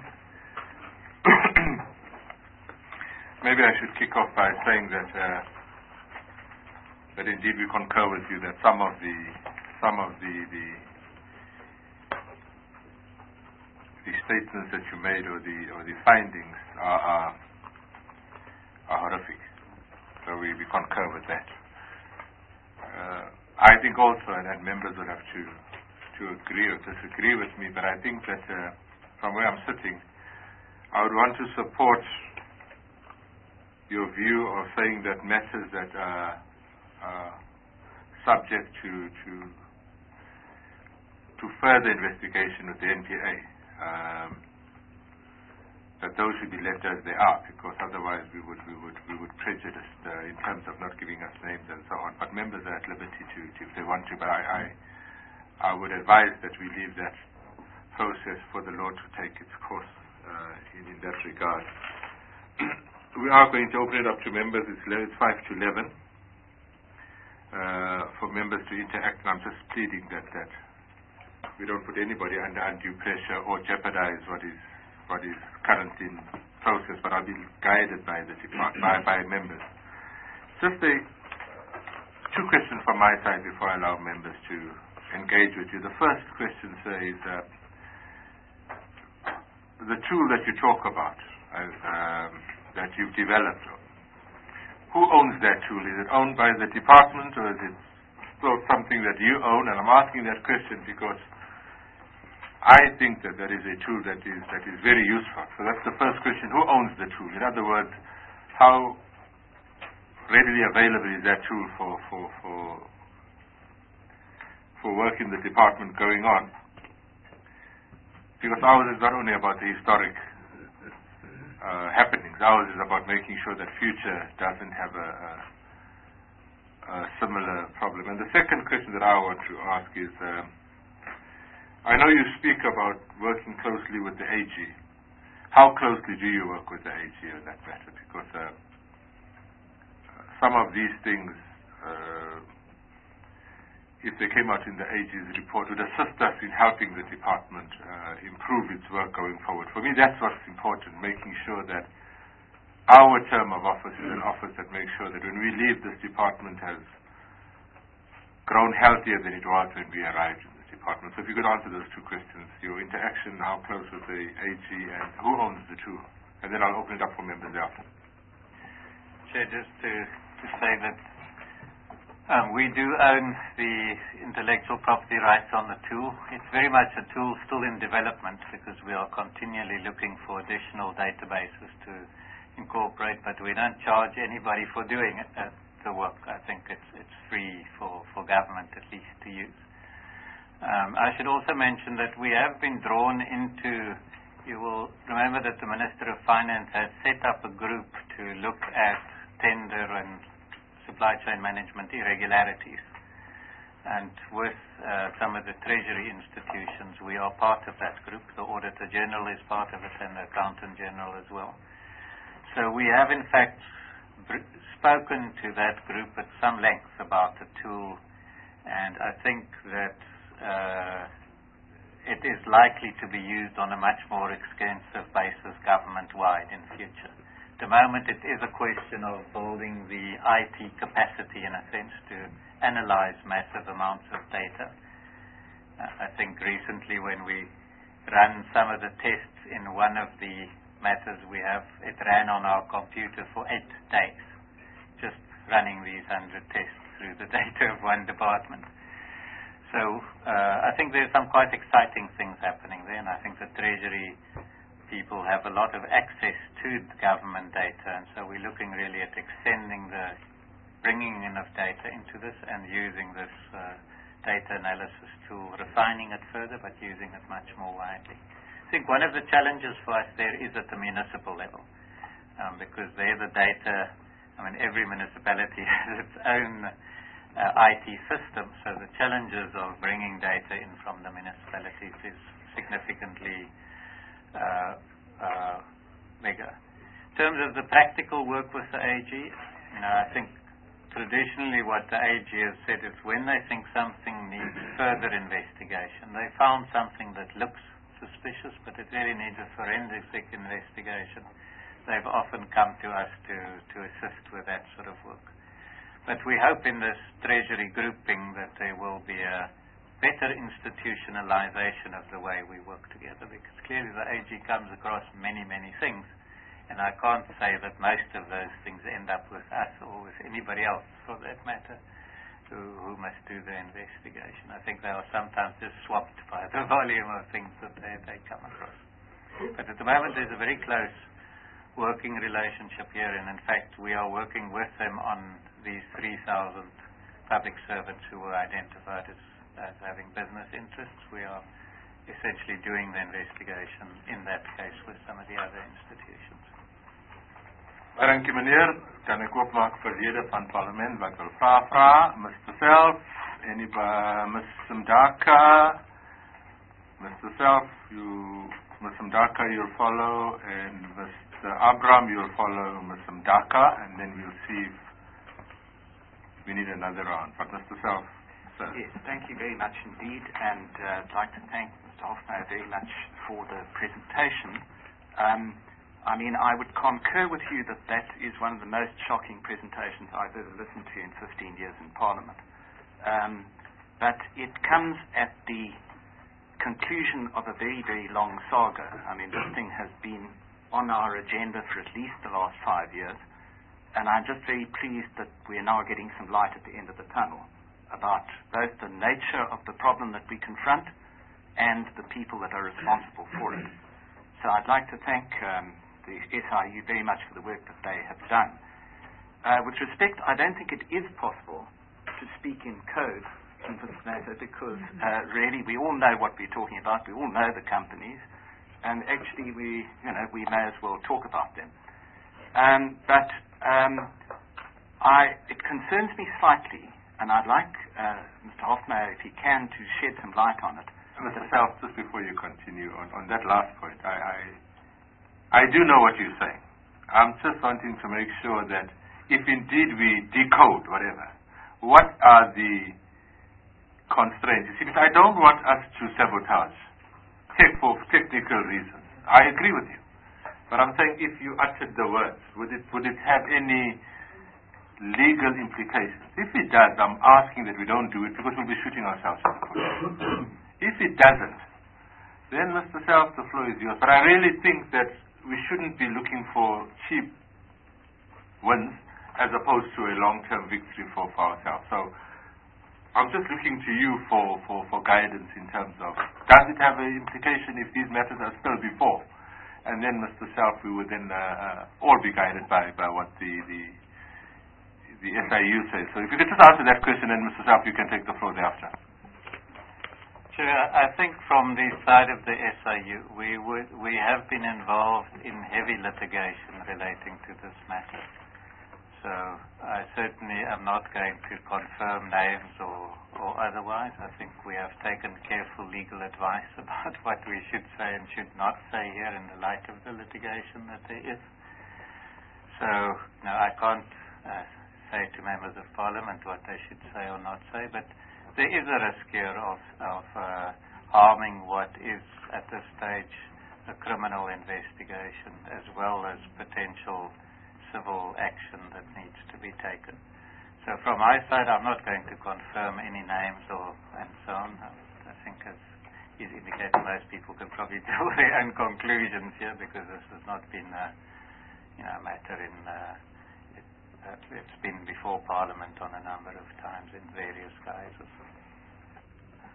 Maybe I should kick off by saying that uh, that indeed we concur with you that some of the some of the the, the statements that you made or the or the findings are are, are horrific. So we, we concur with that. Uh, I think also that members will have to to agree or disagree with me, but I think that uh, from where I'm sitting, I would want to support your view of saying that matters that are uh, subject to to to further investigation with the N P A, um, that those should be left as they are, because otherwise we would we would we would prejudice uh, in terms of not giving us names and so on. But members are at liberty to, to if they want to. But I, I I would advise that we leave that process for the law to take its course uh, in, in that regard. We are going to open it up to members. It's, it's five to eleven uh, for members to interact, and I'm just pleading that that we don't put anybody under undue pressure or jeopardize what is what is currently in process. But I'll be guided by the department, by, by members. Just a, two questions from my side before I allow members to engage with you. The first question, sir, is uh, the tool that you talk about. As, um, that you've developed. Who owns that tool? Is it owned by the department, or is it still something that you own? And I'm asking that question because I think that there is a tool that is that is very useful. So that's the first question. Who owns the tool? In other words, how readily available is that tool for for for, for work in the department going on? Because ours is not only about the historic Uh, happenings. Ours is about making sure that future doesn't have a, a, a similar problem. And the second question that I want to ask is, um, I know you speak about working closely with the A G. How closely do you work with the A G on that matter? Because uh, some of these things, uh, if they came out in the A G's report, would assist us in helping the department uh, improve its work going forward. For me, that's what's important, making sure that our term of office is an office that makes sure that when we leave, this department has grown healthier than it was when we arrived in this department. So if you could answer those two questions, your interaction, how close with the A G, and who owns the tool? And then I'll open it up for members after. Chair, just to, to say that Um, we do own the intellectual property rights on the tool. It's very much a tool still in development because we are continually looking for additional databases to incorporate, but we don't charge anybody for doing it, uh, the work. I think it's, it's free for, for government at least to use. Um, I should also mention that we have been drawn into, you will remember that the Minister of Finance has set up a group to look at tender and supply chain management irregularities. And with uh, some of the Treasury institutions, we are part of that group. The Auditor General is part of it and the Accountant General as well. So we have in fact br- spoken to that group at some length about the tool, and I think that uh, it is likely to be used on a much more extensive basis government-wide in future. At the moment, it is a question of building the I T capacity, in a sense, to analyze massive amounts of data. Uh, I think recently when we ran some of the tests in one of the matters we have, it ran on our computer for eight days, just running these hundred tests through the data of one department. So uh, I think there's some quite exciting things happening there, and I think the Treasury people have a lot of access to government data, and so we're looking really at extending the, bringing enough data into this and using this uh, data analysis tool, refining it further, but using it much more widely. I think one of the challenges for us there is at the municipal level, um, because there the data, I mean, every municipality has its own uh, I T system, so the challenges of bringing data in from the municipalities is significantly uh, uh, bigger. In terms of the practical work with the A G, you know, I think traditionally what the A G has said is when they think something needs further investigation, they found something that looks suspicious, but it really needs a forensic investigation, they've often come to us to, to assist with that sort of work. But we hope in this Treasury grouping that there will be a better institutionalization of the way we work together, because clearly the A G comes across many, many things, and I can't say that most of those things end up with us or with anybody else, for that matter, who, who must do the investigation. I think they are sometimes just swamped by the volume of things that they, they come across. But at the moment there's a very close working relationship here, and in fact we are working with them on these three thousand public servants who were identified as, as having business interests. We are essentially doing the investigation in that case with some of the other institutions. Dankie meneer, kan ek oopmaak vir lede van parlement wat wil vra vra, Mister Self, anybody, Mister Mdaka, Mister Self, you, Mister Mdaka, you'll follow, and Mister Abram, you'll follow Mister Mdaka, and then we'll see if we need another round. But Mister Self, sir. Yes, thank you very much indeed, and uh, I'd like to thank Mister Hofmeyr very much for the presentation. Um, I mean, I would concur with you that that is one of the most shocking presentations I've ever listened to in fifteen years in Parliament. Um, but it comes at the conclusion of a very, very long saga. I mean, this thing has been on our agenda for at least the last five years, and I'm just very pleased that we're now getting some light at the end of the tunnel about both the nature of the problem that we confront and the people that are responsible for it. So I'd like to thank um, the S I U very much for the work that they have done. Uh, with respect, I don't think it is possible to speak in code in this matter, because uh, really we all know what we're talking about. We all know the companies, and actually we, you know, we may as well talk about them. Um, but um, I, it concerns me slightly, and I'd like uh, Mister Hofmeyr, if he can, to shed some light on it. Mister Self, just before you continue on, on that last point, I, I I do know what you're saying. I'm just wanting to make sure that if indeed we decode whatever, what are the constraints? You see, because I don't want us to sabotage tech for technical reasons. I agree with you. But I'm saying if you uttered the words, would it would it have any legal implications? If it does, I'm asking that we don't do it, because we'll be shooting ourselves in the foot. If it doesn't, then Mister Self, the floor is yours. But I really think that we shouldn't be looking for cheap wins as opposed to a long-term victory for, for ourselves. So I'm just looking to you for, for, for guidance in terms of, does it have an implication if these matters are still before? And then Mister Self, we would then uh, uh, all be guided by, by what the, the the S I U says. So if you could just answer that question, and Mister Self, you can take the floor thereafter. Sure. I think from the side of the S I U, we would, we have been involved in heavy litigation relating to this matter. So I certainly am not going to confirm names or, or otherwise. I think we have taken careful legal advice about what we should say and should not say here in the light of the litigation that there is. So no, I can't uh, say to members of Parliament what they should say or not say, but there is a risk here of, of uh, harming what is at this stage a criminal investigation, as well as potential civil action that needs to be taken. So from my side, I'm not going to confirm any names or and so on. I think, as is indicated, most people can probably draw their own conclusions here, because this has not been a, you know, a matter in uh, it, uh, it's been before Parliament on a number of times in various guises.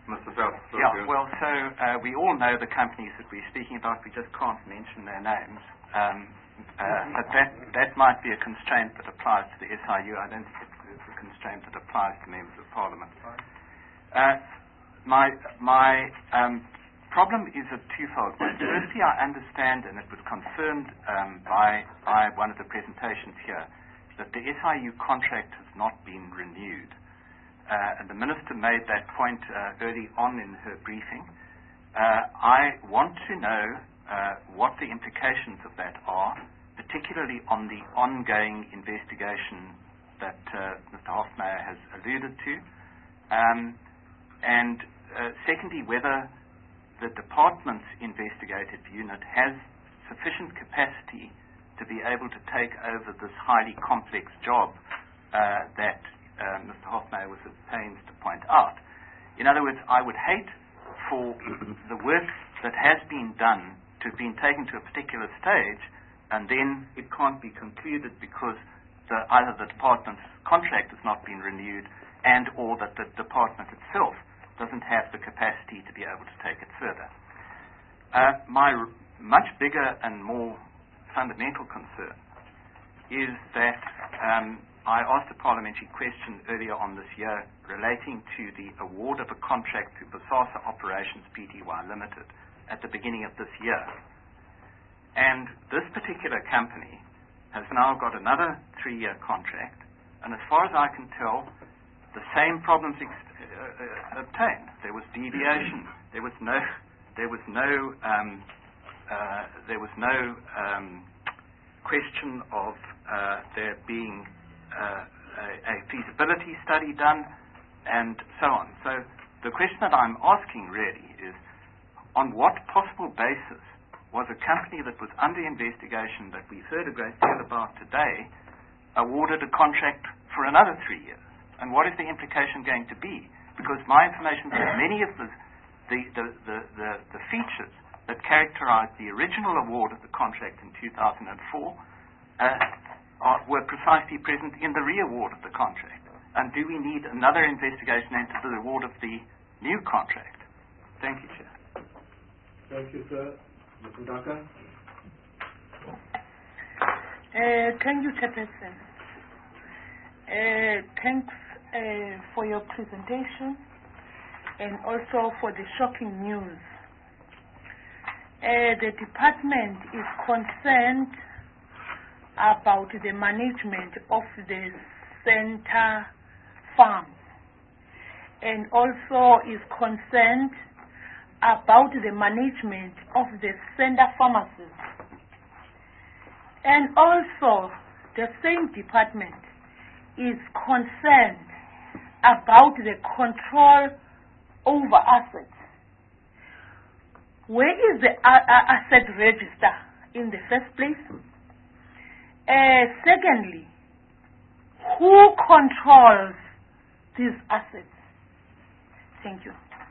Mister Vels. Yeah, well, so uh, we all know the companies that we're speaking about. We just can't mention their names. Um, uh, but that, that might be a constraint that applies to the S I U. I don't think it's a constraint that applies to members of Parliament. Uh, my my um, problem is a twofold one. Firstly, I understand, and it was confirmed um, by, by one of the presentations here, that the S I U contract has not been renewed. Uh, and the Minister made that point uh, early on in her briefing. Uh, I want to know uh, what the implications of that are, particularly on the ongoing investigation that uh, Mister Hofmeyr has alluded to. Um, and uh, secondly, whether the department's investigative unit has sufficient capacity to be able to take over this highly complex job uh, that uh, Mister Hofmeyr was at pains to point out. In other words, I would hate for the work that has been done to have been taken to a particular stage and then it can't be concluded because the, either the department's contract has not been renewed and or that the department itself doesn't have the capacity to be able to take it further. Uh, my r- much bigger and more fundamental concern is that um, I asked a parliamentary question earlier on this year relating to the award of a contract to Bosasa Operations Pty Limited at the beginning of this year. And this particular company has now got another three-year contract, and as far as I can tell, the same problems ex- uh, uh, obtained. There was deviation. There was no. There was no. Um, uh, there was no um, question of uh, there being uh, a, a feasibility study done, and so on. So the question that I'm asking really is, on what possible basis was a company that was under investigation that we've heard a great deal about today awarded a contract for another three years? And what is the implication going to be? Because my information says many of the the, the, the, the, the features that characterized the original award of the contract in two thousand four uh, are, were precisely present in the re-award of the contract. And do we need another investigation into the award of the new contract? Thank you, Chair. Thank you, sir. Mister Ndaka? Uh, thank you, Chairperson. Uh, thanks uh, for your presentation and also for the shocking news. Uh, the department is concerned about the management of the center farm and also is concerned about the management of the center pharmacies. And also the same department is concerned about the control over assets. Where is the uh, uh, asset register in the first place? Uh, secondly, who controls these assets? Thank you.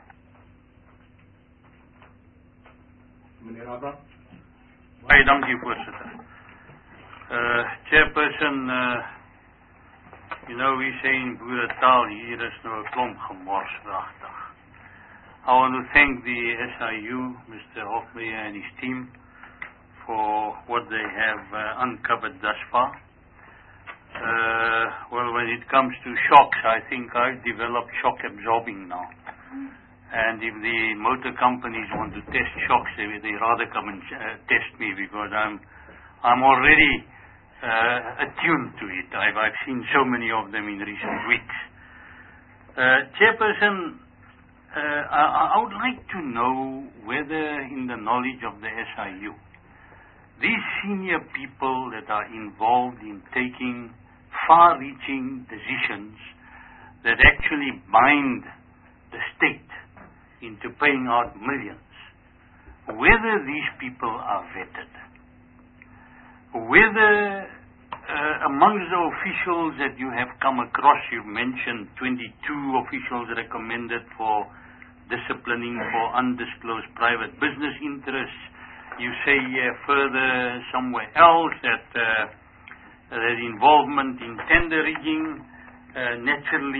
Meneer Abba? Baie dankie, voorzitter. Uh, Chairperson, uh, you know, we say in boeretaal, hier is nou 'n klomp gemors wagtig. I want to thank the S I U, Mister Hofmeyr and his team, for what they have uh, uncovered thus far. Uh, well, when it comes to shocks, I think I've developed shock absorbing now. And if the motor companies want to test shocks, they, they rather come and uh, test me because I'm, I'm already uh, attuned to it. I've, I've seen so many of them in recent weeks. Uh, Chairperson, uh, I, I would like to know whether in the knowledge of the S I U, these senior people that are involved in taking far-reaching decisions that actually bind the state into paying out millions, whether these people are vetted, whether uh, amongst the officials that you have come across, you've mentioned twenty-two officials recommended for disciplining for undisclosed private business interests. You say uh, further somewhere else that uh, that involvement in tender rigging uh, naturally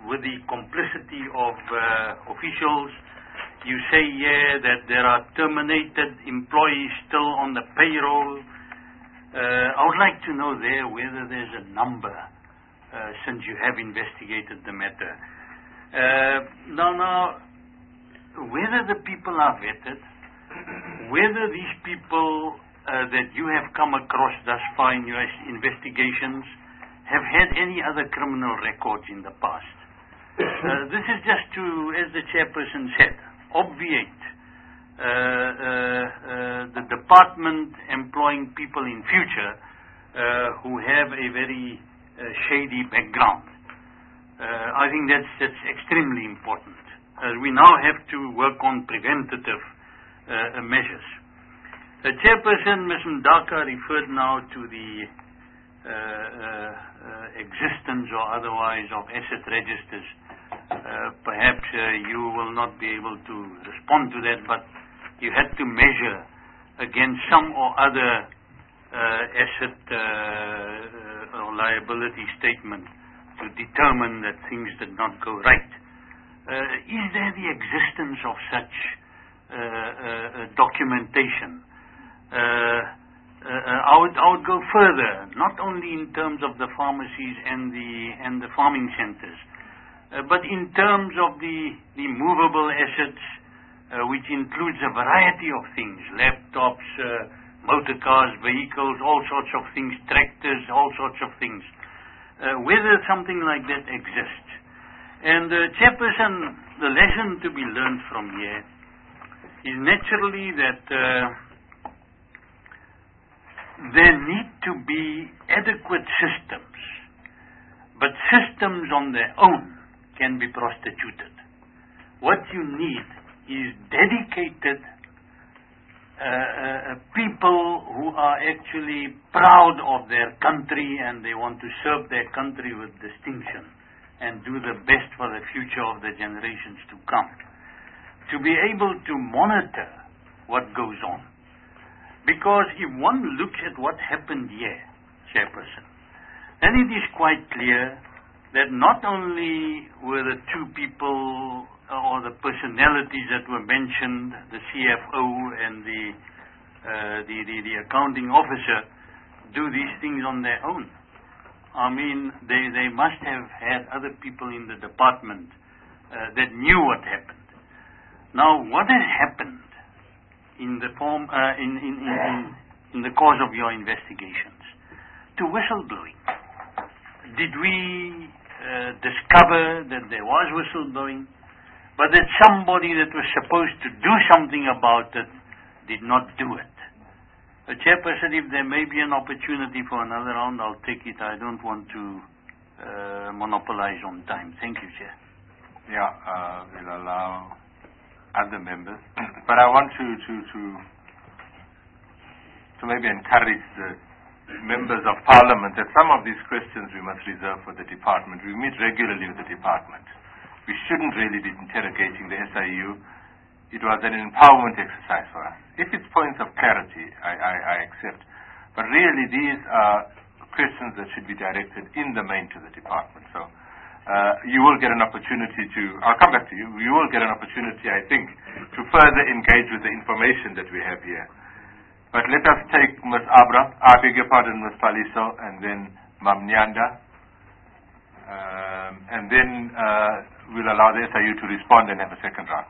with the complicity of uh, officials. You say here that there are terminated employees still on the payroll. Uh, I would like to know there whether there's a number uh, since you have investigated the matter. Uh, now, now, whether the people are vetted, whether these people uh, that you have come across thus far in your investigations have had any other criminal records in the past. Uh, this is just to, as the chairperson said, obviate uh, uh, uh, the department employing people in future uh, who have a very uh, shady background. Uh, I think that's, that's extremely important. Uh, we now have to work on preventative uh, measures. The chairperson, Miz Mdaka, referred now to the uh, uh, uh, existence or otherwise of asset registers. Uh, perhaps uh, you will not be able to respond to that, but you had to measure against some or other uh, asset uh, uh, or liability statement to determine that things did not go right. Uh, is there the existence of such uh, uh, documentation? Uh, uh, I would I would go further, not only in terms of the pharmacies and the and the farming centers, uh, but in terms of the the movable assets, uh, which includes a variety of things: laptops, uh, motor cars, vehicles, all sorts of things, tractors, all sorts of things. Uh, whether something like that exists. And uh, chairperson, the lesson to be learned from here is naturally that uh, there need to be adequate systems, but systems on their own can be prostituted. What you need is dedicated uh, uh, people who are actually proud of their country and they want to serve their country with distinction and do the best for the future of the generations to come. To be able to monitor what goes on. Because if one looks at what happened here, chairperson, then it is quite clear that not only were the two people or the personalities that were mentioned, the C F O and the, uh, the, the, the accounting officer, do these things on their own. I mean, they, they must have had other people in the department uh, that knew what happened. Now, what has happened in the form, uh, in, in, in, in, in the course of your investigations to whistleblowing? Did we uh, discover that there was whistleblowing, but that somebody that was supposed to do something about it did not do it? Uh, Chairperson, if there may be an opportunity for another round, I'll take it. I don't want to uh, monopolize on time. Thank you, Chair. Yeah, uh, we'll allow other members. But I want to, to, to, to maybe encourage the members of Parliament that some of these questions we must reserve for the department. We meet regularly with the department. We shouldn't really be interrogating the S I U. It was an empowerment exercise for us. If it's points of clarity, I, I, I accept. But really, these are questions that should be directed in the main to the department. So uh, you will get an opportunity to, I'll come back to you, you will get an opportunity, I think, to further engage with the information that we have here. But let us take Miz Abra, I beg your pardon, Miz Paliso, and then Mam Nyanda. Um, and then uh, we'll allow the S I U to respond and have a second round.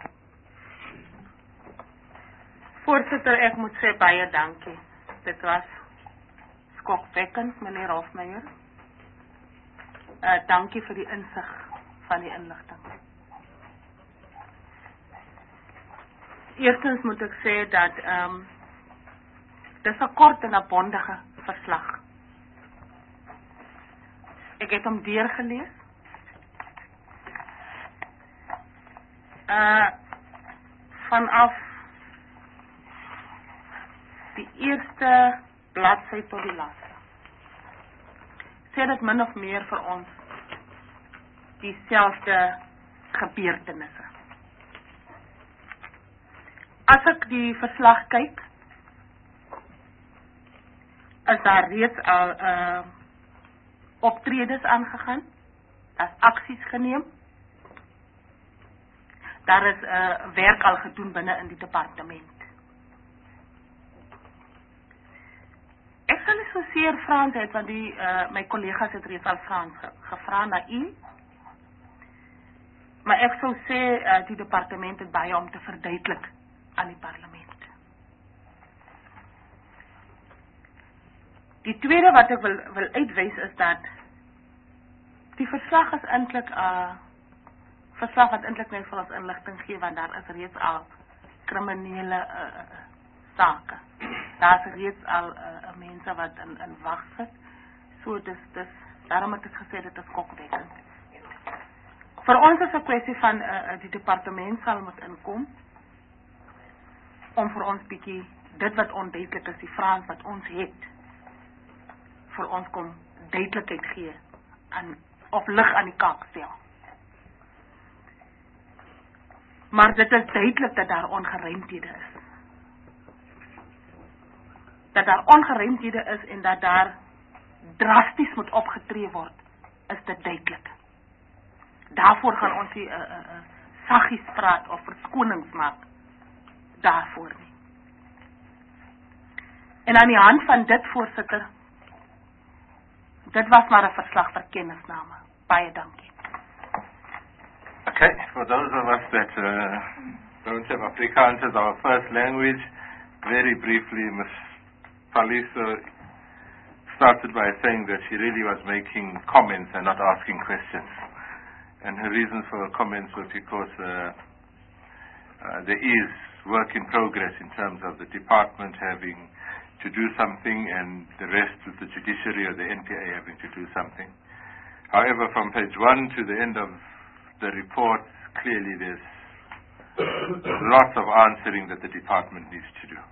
Voorzitter, ek moet sê baie dankie. Dit was skokwekkend, meneer Hofmeyer. Uh, dankie vir die insig van die inligting. Eerstens moet ek sê dat um, dis 'n kort en 'n bondige verslag. Ek het hom deurgelees. Uh, vanaf die eerste bladsy tot die laaste. Sê dit min of meer vir ons dieselfde gebeurtenisse. As ek die verslag kyk, is daar reeds al uh, optredes aangegaan, as aksies geneem, daar is uh, werk al gedoen binne in die departement. Ek sal nie so seer Frans het, want die, uh, my collega's het reeds al Frans ge gevra na u. Maar ek sou sê, uh, die departement het baie om te verduidelik aan die parlement. Die tweede wat ek wil, wil uitwys is dat die verslag is eintlik uh, verslag wat eintlik net vir ons inligting gee, want daar is reeds al kriminele uh, sake. Daar is reeds al uh, mense wat in, in wag sit. So dis, dis, daarom het ek gesê dit is kokwekkend. Vir ons is 'n kwessie van uh, die departement sal moet inkom om vir ons bietjie dit wat onduidelik is, die vraag wat ons het, vir ons kom duidelikheid gee aan, of lig aan die kaak stel. Maar dit is duidelik dat daar ongeruimthede is. Dat daar ongeruimthede is en dat daar drasties moet opgetree word, is dit duidelik. Daarvoor gaan ons die uh, uh, uh, saggies praat of verskonings maak. Daarvoor nie. En aan die hand van dit, voorsitter, dit was maar 'n verslag vir kennisname. Baie dankie. Okay, for those of us that uh, don't have Afrikaans as our first language, very briefly, Miz Paliso started by saying that she really was making comments and not asking questions. And her reasons for her comments were because uh, uh, there is work in progress in terms of the department having to do something and the rest of the judiciary or the N P A having to do something. However, from page one to the end of the report, clearly there's lots of answering that the department needs to do.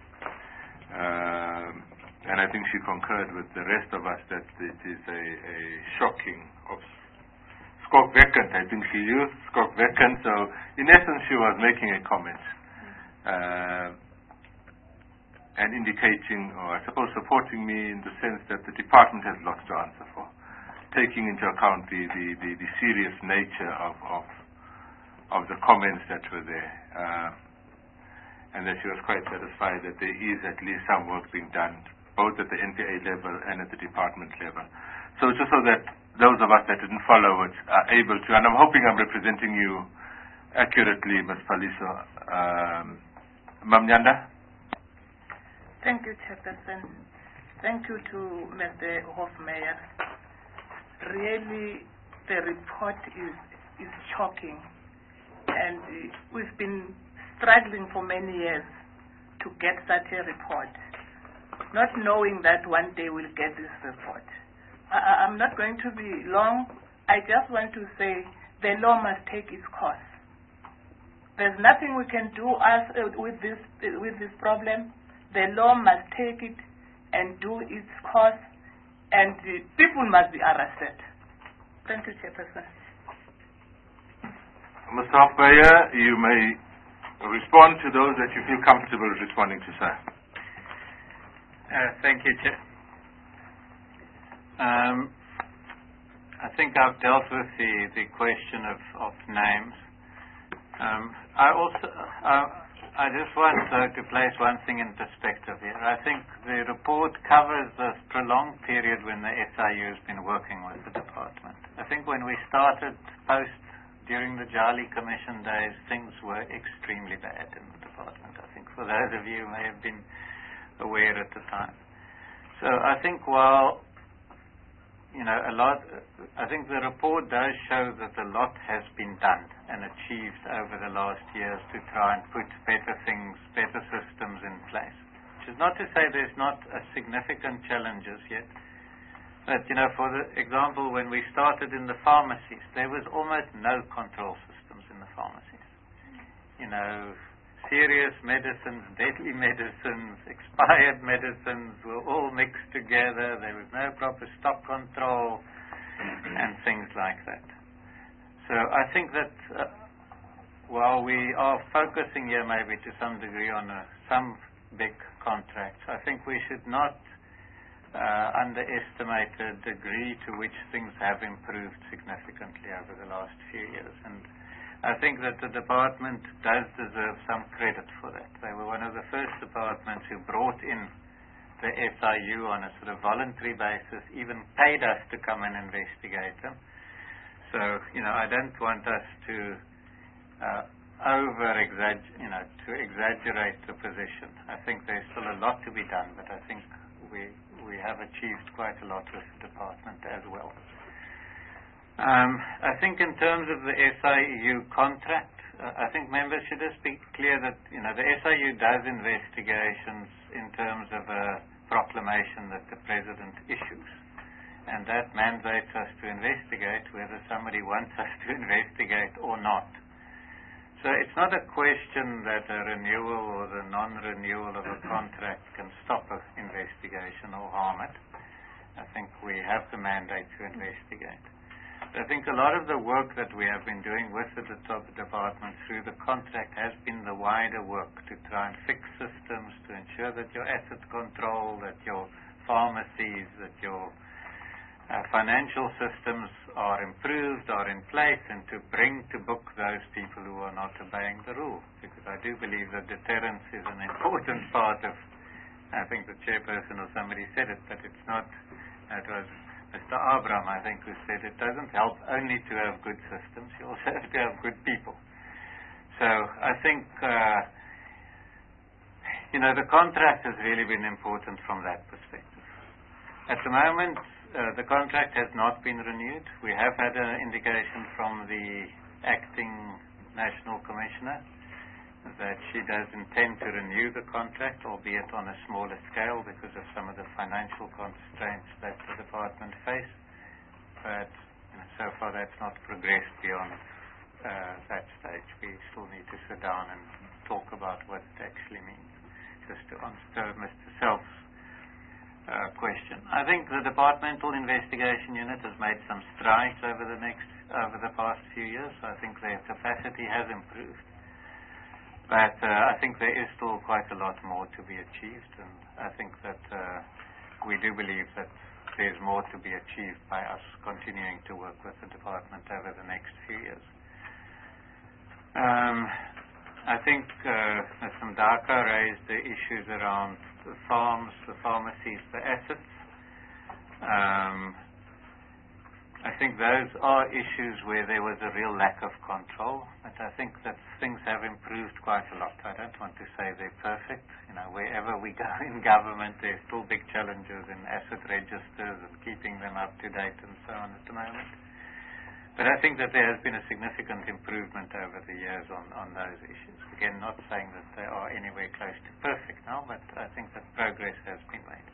Um, and I think she concurred with the rest of us that it is a, a shocking, of skokwekkend, I think she used skokwekkend, so in essence she was making a comment uh, and indicating, or I suppose supporting me in the sense that the department has lots to answer for, taking into account the, the, the, the serious nature of, of, of the comments that were there. Uh, and that she was quite satisfied that there is at least some work being done, both at the N P A level and at the department level. So just so that those of us that didn't follow it are able to, and I'm hoping I'm representing you accurately, Miz Paliso. Um, Mam Nyanda? Thank you, Chairperson. Thank you to Mister Hofmeyer. Really, the report is, is shocking, and uh, we've been struggling for many years to get such a report, not knowing that one day we'll get this report. I, I'm not going to be long. I just want to say the law must take its course. There's nothing we can do as, uh, with, this, uh, with this problem. The law must take it and do its course, and uh, people must be arrested. Thank you, Chairperson. Mister Hofmeyer, you may respond to those that you feel comfortable responding to, sir. Uh, thank you, Chair. Um, I think I've dealt with the, the question of, of names. Um, I also, uh, I just want uh, to place one thing in perspective here. I think the report covers this prolonged period when the S I U has been working with the department. I think when we started post during the Jali Commission days, things were extremely bad in the department. I think for those of you who may have been aware at the time. So I think while, you know, a lot, I think the report does show that a lot has been done and achieved over the last years to try and put better things, better systems in place. Which is not to say there's not a significant challenges yet. But, you know, for the example, when we started in the pharmacies, there was almost no control systems in the pharmacies. You know, serious medicines, deadly medicines, expired medicines were all mixed together. There was no proper stock control and things like that. So I think that uh, while we are focusing here maybe to some degree on uh, some big contracts, I think we should not Uh, underestimate the degree to which things have improved significantly over the last few years. And I think that the department does deserve some credit for that. They were one of the first departments who brought in the S I U on a sort of voluntary basis, even paid us to come and investigate them. So, you know, I don't want us to uh, over-exaggerate, you know, to exaggerate the position. I think there's still a lot to be done, but I think we we have achieved quite a lot with the department as well. Um, I think in terms of the S I U contract, uh, I think members should just be clear that, you know, the S I U does investigations in terms of a proclamation that the President issues. And that mandates us to investigate whether somebody wants us to investigate or not. So it's not a question that a renewal or the non-renewal of a contract can stop an investigation or harm it. I think we have the mandate to investigate. I think a lot of the work that we have been doing with the department through the contract has been the wider work to try and fix systems, to ensure that your asset control, that your pharmacies, that your uh, financial systems are improved, are in place, and to bring to book those people who are not obeying the rule. Because I do believe that deterrence is an important part of, I think the chairperson or somebody said it, that it's not, it was Mister Abram, I think, who said it doesn't help only to have good systems, you also have to have good people. So I think, uh, you know, the contract has really been important from that perspective. At the moment, uh, the contract has not been renewed. We have had an indication from the acting National Commissioner that she does intend to renew the contract, albeit on a smaller scale because of some of the financial constraints that the department face. But you know, so far that's not progressed beyond uh, that stage. We still need to sit down and talk about what it actually means. Just to answer Mister Self's uh, question. I think the departmental investigation unit has made some strides over the next over the past few years. I think their capacity has improved. But uh, I think there is still quite a lot more to be achieved, and I think that uh, we do believe that there's more to be achieved by us continuing to work with the department over the next few years. Um, I think uh, Mister Mdaka raised the issues around the farms, the pharmacies, the assets. Um, I think those are issues where there was a real lack of control, but I think that things have improved quite a lot. I don't want to say they're perfect. You know, wherever we go in government, there's still big challenges in asset registers and keeping them up to date and so on at the moment. But I think that there has been a significant improvement over the years on, on those issues. Again, not saying that they are anywhere close to perfect now, but I think that progress has been made.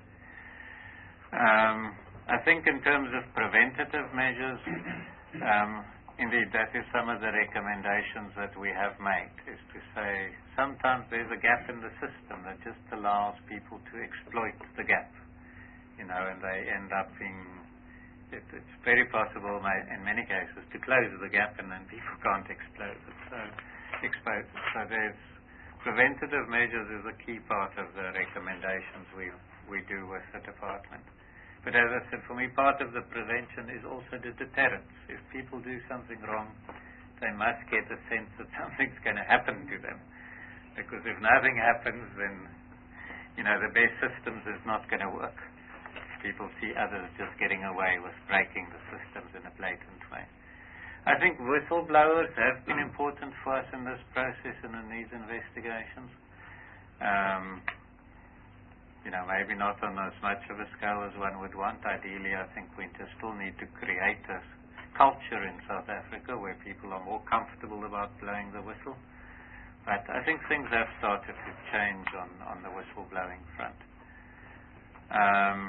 Um, I think in terms of preventative measures, um, indeed, that is some of the recommendations that we have made, is to say sometimes there's a gap in the system that just allows people to exploit the gap, you know, and they end up being, it, it's very possible in many cases to close the gap and then people can't exploit it. So, expose it. So there's preventative measures is a key part of the recommendations we we do with the department. But as I said, for me, part of the prevention is also the deterrence. If people do something wrong, they must get a sense that something's going to happen to them. Because if nothing happens, then, you know, the best systems is not going to work. People see others just getting away with breaking the systems in a blatant way. I think whistleblowers have been important for us in this process and in these investigations. Um, You know, maybe not on as much of a scale as one would want. Ideally, I think we just still need to create a culture in South Africa where people are more comfortable about blowing the whistle. But I think things have started to change on, on the whistleblowing front. Um,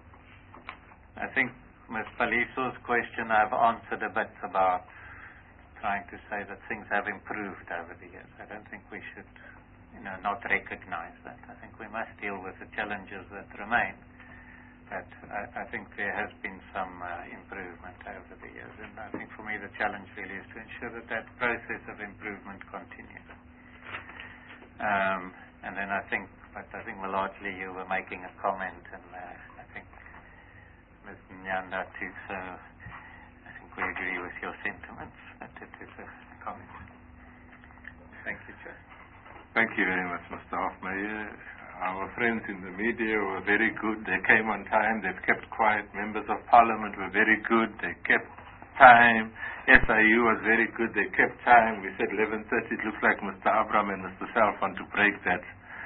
I think Miz Paliso's question I've answered a bit about trying to say that things have improved over the years. I don't think we should you know, not recognize that. I think we must deal with the challenges that remain. But I, I think there has been some uh, improvement over the years. And I think for me the challenge really is to ensure that that process of improvement continues. Um, and then I think, but I think well, largely you were making a comment, and uh, I think Miz Nyanda too, so I think we agree with your sentiments, but it is a comment. Thank you, Chair. Thank you very much, Mister Hofmeyer. Our friends in the media were very good. They came on time. They've kept quiet. Members of Parliament were very good. They kept time. S I U was very good. They kept time. We said eleven thirty. It looks like Mister Abram and Mister Self want to break that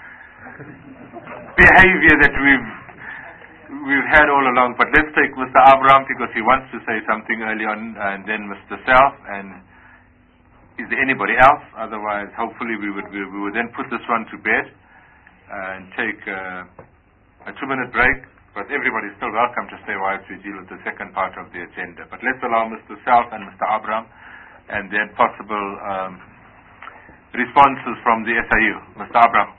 behavior that we've we've had all along. But let's take Mister Abram because he wants to say something early on, and then Mister Self. And is there anybody else? Otherwise, hopefully we would we, we would then put this one to bed uh, and take uh, a two-minute break. But everybody's still welcome to stay while we deal with the second part of the agenda. But let's allow Mister Self and Mister Abram, and then possible um, responses from the S I U. Mister Abram.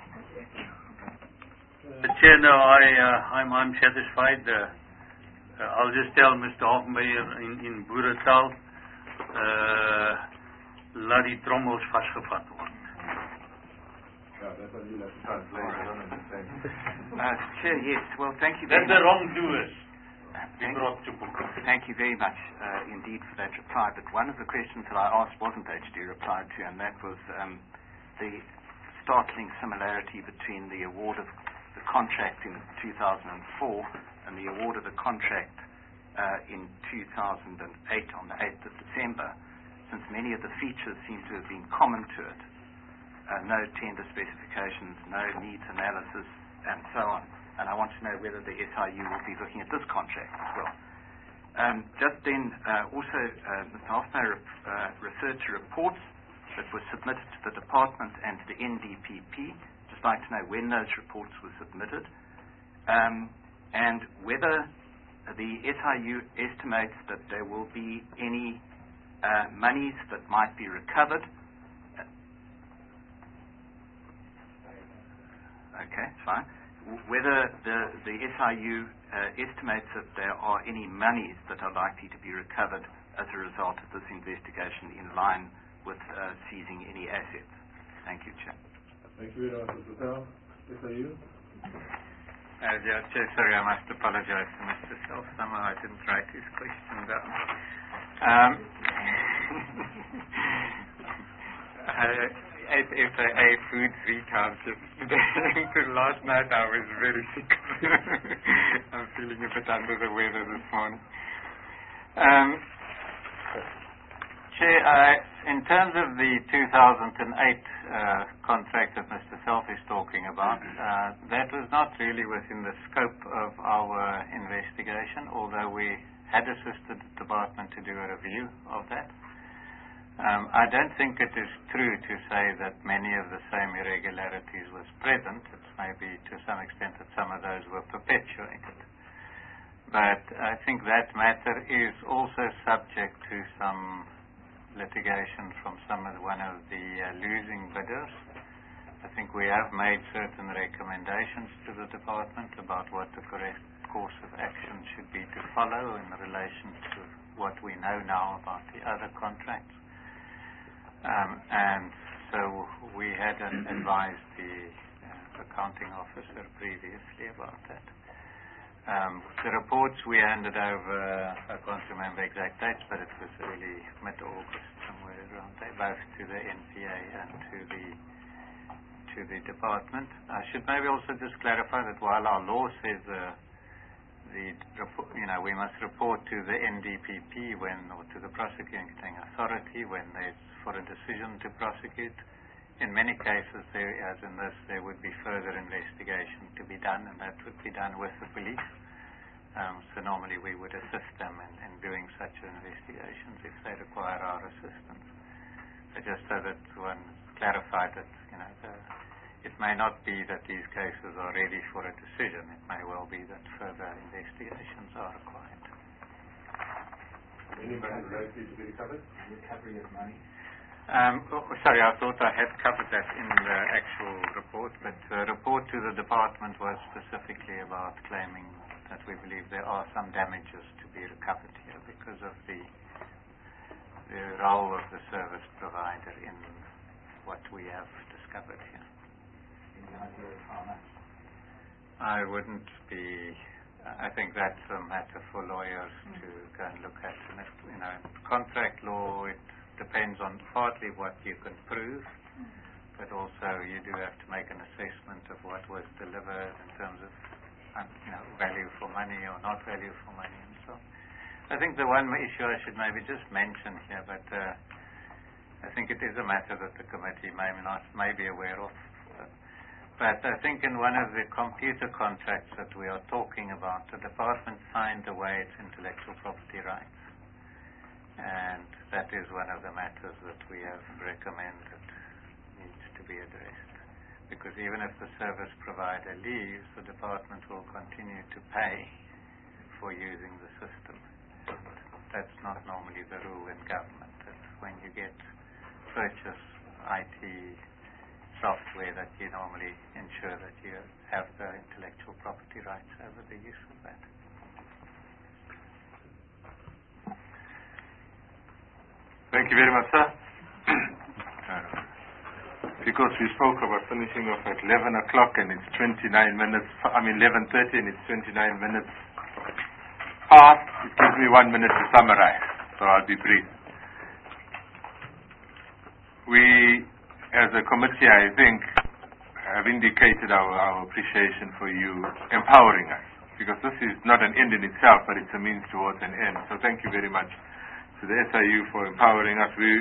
Uh, Chair, no, I, uh, I'm, I'm satisfied. Uh, uh, I'll just tell Mister Hofmeyer in, in Boeretaal, uh, laat die trommels vastgevat worden. Yeah, that's what you have to translate. I don't understand. Uh, Chair, yes. Well, thank you That's very the much. wrongdoers. Thank, brought to book. thank you very much uh, indeed for that reply. But one of the questions that I asked wasn't actually replied to, and that was um, the startling similarity between the award of the contract in two thousand four and the award of the contract uh, in two thousand eight on the eighth of December, since many of the features seem to have been common to it. Uh, no tender specifications, no needs analysis, and so on. And I want to know whether the S I U will be looking at this contract as well. Um, just then, uh, also, uh, Mister Hofmeyer uh, referred to reports that were submitted to the Department and to the N D P P. Just like to know when those reports were submitted, um, and whether the S I U estimates that there will be any uh, monies that might be recovered. Okay, fine. Whether the, the S I U uh, estimates that there are any monies that are likely to be recovered as a result of this investigation in line with uh, seizing any assets. Thank you, Chair. Thank you very much, Mister Self. S I U? Uh, yeah, Chair, sorry, I must apologize to Mister Self. Somehow I didn't write his question down. Um, uh, At F A A food three times yesterday. Last night I was very sick. I'm feeling a bit under the weather this morning. Um, Chair, uh, in terms of the two thousand eight uh, contract that Mister Self is talking about, uh, that was not really within the scope of our investigation, although we had assisted the department to do a review of that. Um, I don't think it is true to say that many of the same irregularities was present. It's maybe to some extent that some of those were perpetuated. But I think that matter is also subject to some litigation from some of one of the uh, losing bidders. I think we have made certain recommendations to the department about what the correct course of action should be to follow in relation to what we know now about the other contracts. Um, and so we had advised the uh, accounting officer previously about that. Um, the reports we handed over, I can't remember exact dates, but it was early mid-August, somewhere around there, both to the N P A and to the to the department. I should maybe also just clarify that while our law says uh, the you know we must report to the N D P P when or to the prosecuting authority when there's for a decision to prosecute. In many cases, there, as in this, there would be further investigation to be done, and that would be done with the police. Um, so normally we would assist them in, in doing such investigations if they require our assistance. So just so that one clarified that you know the, it may not be that these cases are ready for a decision. It may well be that further investigations are required. Anybody likely to be recovered? Recovery of money. Um, oh, sorry, I thought I had covered that in the actual report, but the report to the department was specifically about claiming that we believe there are some damages to be recovered here because of the, the role of the service provider in what we have discovered here. Any idea of how much? I wouldn't be I think that's a matter for lawyers mm. to go and look at. And if, you know, contract law, it depends on partly what you can prove, mm. but also you do have to make an assessment of what was delivered in terms of, um, you know, value for money or not value for money and so on. I think the one issue I should maybe just mention here, but uh, I think it is a matter that the committee may not may be aware of. But I think in one of the computer contracts that we are talking about, the department signed away its intellectual property rights. And that is one of the matters that we have recommended needs to be addressed. Because even if the service provider leaves, the department will continue to pay for using the system. That's not normally the rule in government. It's when you get purchase I T software that you normally ensure that you have the intellectual property rights over the use of that. Thank you very much, sir. Because we spoke about finishing off at eleven o'clock and it's twenty-nine minutes, I mean eleven thirty and it's twenty-nine minutes past, it gives me one minute to summarize, so I'll be brief. We, as a committee, I think, have indicated our, our appreciation for you empowering us, because this is not an end in itself, but it's a means towards an end. So thank you very much to the S I U for empowering us. We,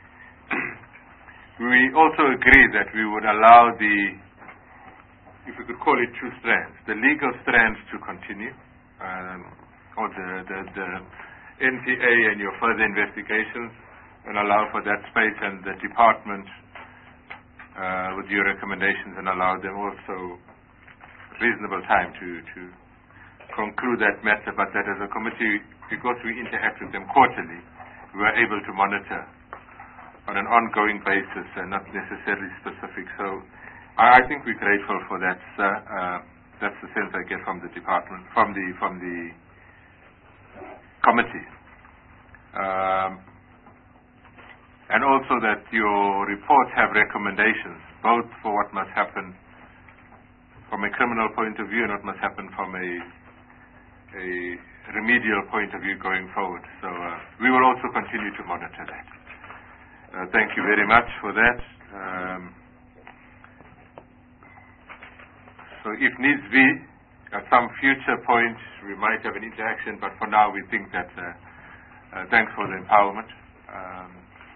we also agree that we would allow the, if we could call it two strands, the legal strands to continue, um, or the, the, the N T A and your further investigations, and allow for that space, and the department uh, with your recommendations, and allow them also reasonable time to, to conclude that matter, but that as a committee, because we interact with them quarterly, we are able to monitor on an ongoing basis and not necessarily specific. So I, I think we're grateful for that, sir. Uh, that's the sense I get from the department, from the from the committee. Um, and also that your reports have recommendations, both for what must happen from a criminal point of view and what must happen from a, a remedial point of view going forward. So uh, we will also continue to monitor that. Uh, thank you very much for that. Um, so if needs be, at some future point, we might have an interaction, but for now we think that uh, uh, thanks for the empowerment. Um,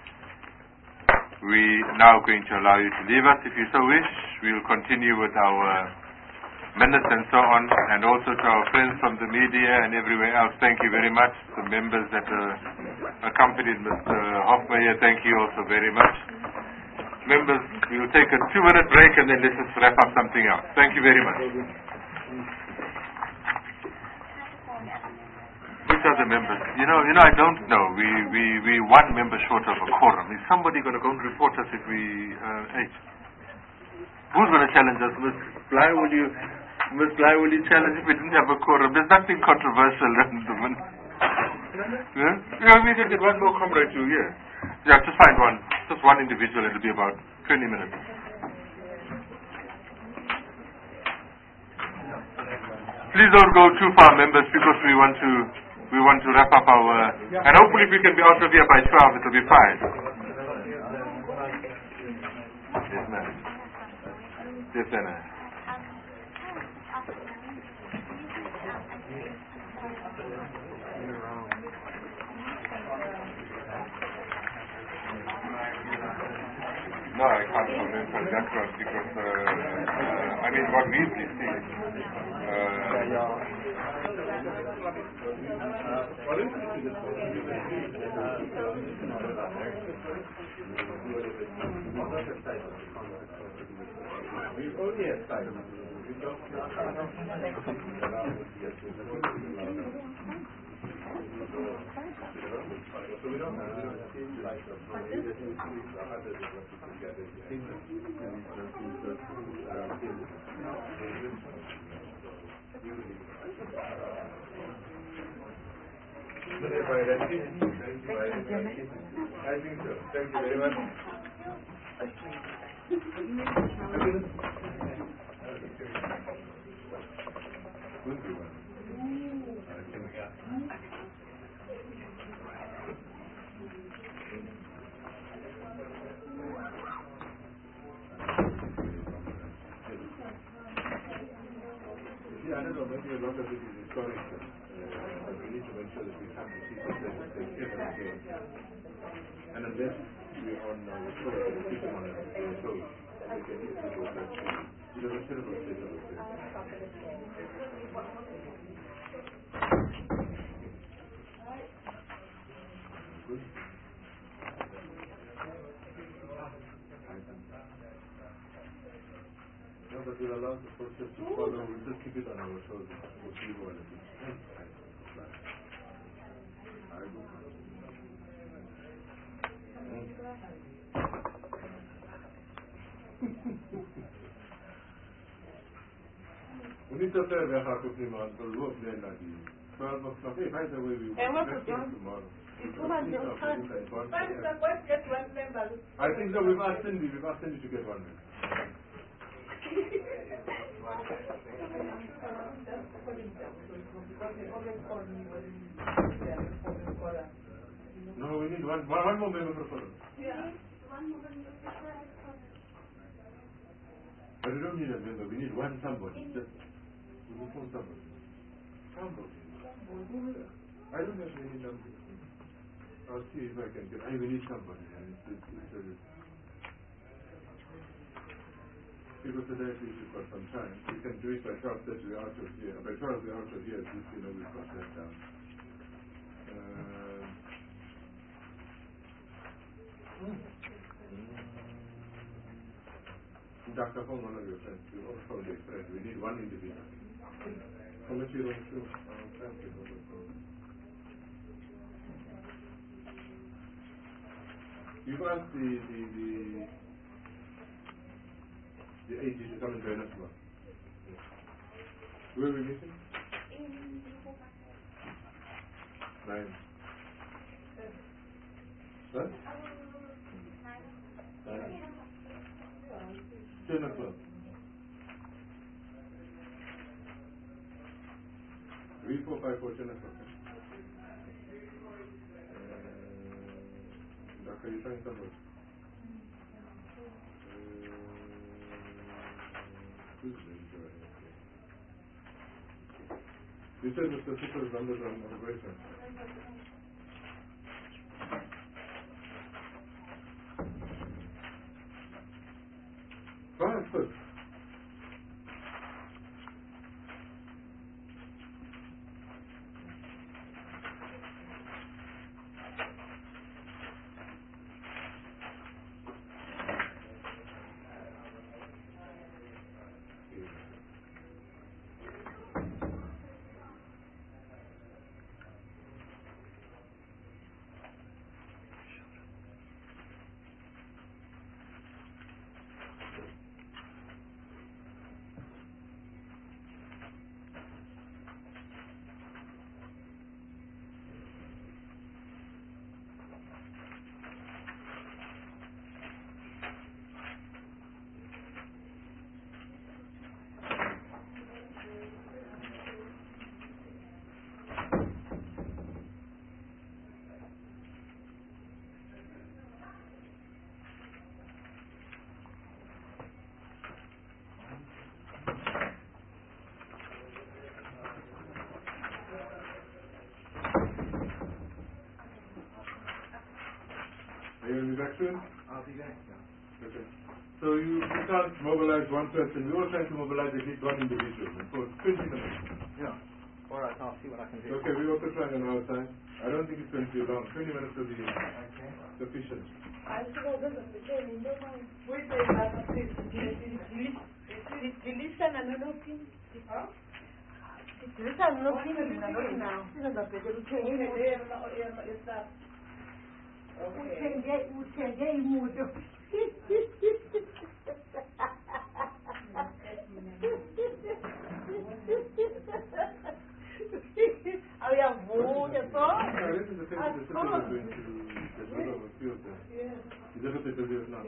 we are now going to allow you to leave us if you so wish. We will continue with our minutes and so on, and also to our friends from the media and everywhere else. Thank you very much. The members that uh, accompanied Mister Hofmeyer, thank you also very much. Members, we will take a two-minute break and then let's just wrap up something else. Thank you very much. Which are the members? You know, you know, I don't know. We we we one member short of a quorum. Is somebody going to go and report us if we uh, eight? Who's going to challenge us? Miss Bly, will you, Miss Bly, will you challenge if we didn't have a quorum? There's nothing controversial in the one. Yeah? Yeah, we can get one more comrade too. Yeah, yeah. Just find one, just one individual. It'll be about twenty minutes. Please don't go too far, members, because we want to we want to wrap up our and hopefully if we can be out of here by twelve, it'll be fine. Yes, ma'am. Yes, ma'am. No, I can't comment on that one because uh, uh, I mean what we see. I think so. Thank you very much. Good one. See, I don't know, maybe a lot of it is historical, uh, but we need to make sure that we have the people that they give and again. And unless we are on our show, the people on our show, we can easily go back to, it was a terrible state of affairs. Good. No, but we'll allow the process to follow. We'll just keep it on our shows. We'll see what it is. I will. We need to faire vers un compliment pour l'eau pleine la vie. twelve o'clock. Hey, by the way, we will be back tomorrow. I think so. We've asked Cindy. We've asked Cindy to get one minute. No, we need one, one, one more member for photo. Yeah. But we don't need a member. We need one somebody. Just we need one somebody. Somebody. I don't have any numbers. I'll see if I can get. I will need somebody. And it's, it's, it's, it's, because today we should got some time. We can do it by twelve thirty we're out of here. By twelve we're out of here. At least you know we've got that down. Uh, mm. Doctor Hong, one of your friends. You also the friend. We need one individual. How much you don't show? You've asked the the the the A G to come and join us tomorrow. Where are we meeting? Nine. Huh? Nine. Ten o'clock. Three, four, five, four, ten o'clock. Doctor, you trying somebody? You said Mister Super's numbers on the website. Go ahead, first. Are you going to be back soon? I'll be back, yeah. Okay. So you, you can't mobilize one person. We're all trying to mobilize at least one individual for twenty minutes. Yeah. All right, I'll see what I can do. Okay, we're also trying on our time. I don't think it's going to be long. twenty minutes will be Okay. sufficient. Uthenge uthenge imoto. Awuyavuka so. Yeah, this is the thing that the citizens are going to develop a few of them. Is that what they tell you now?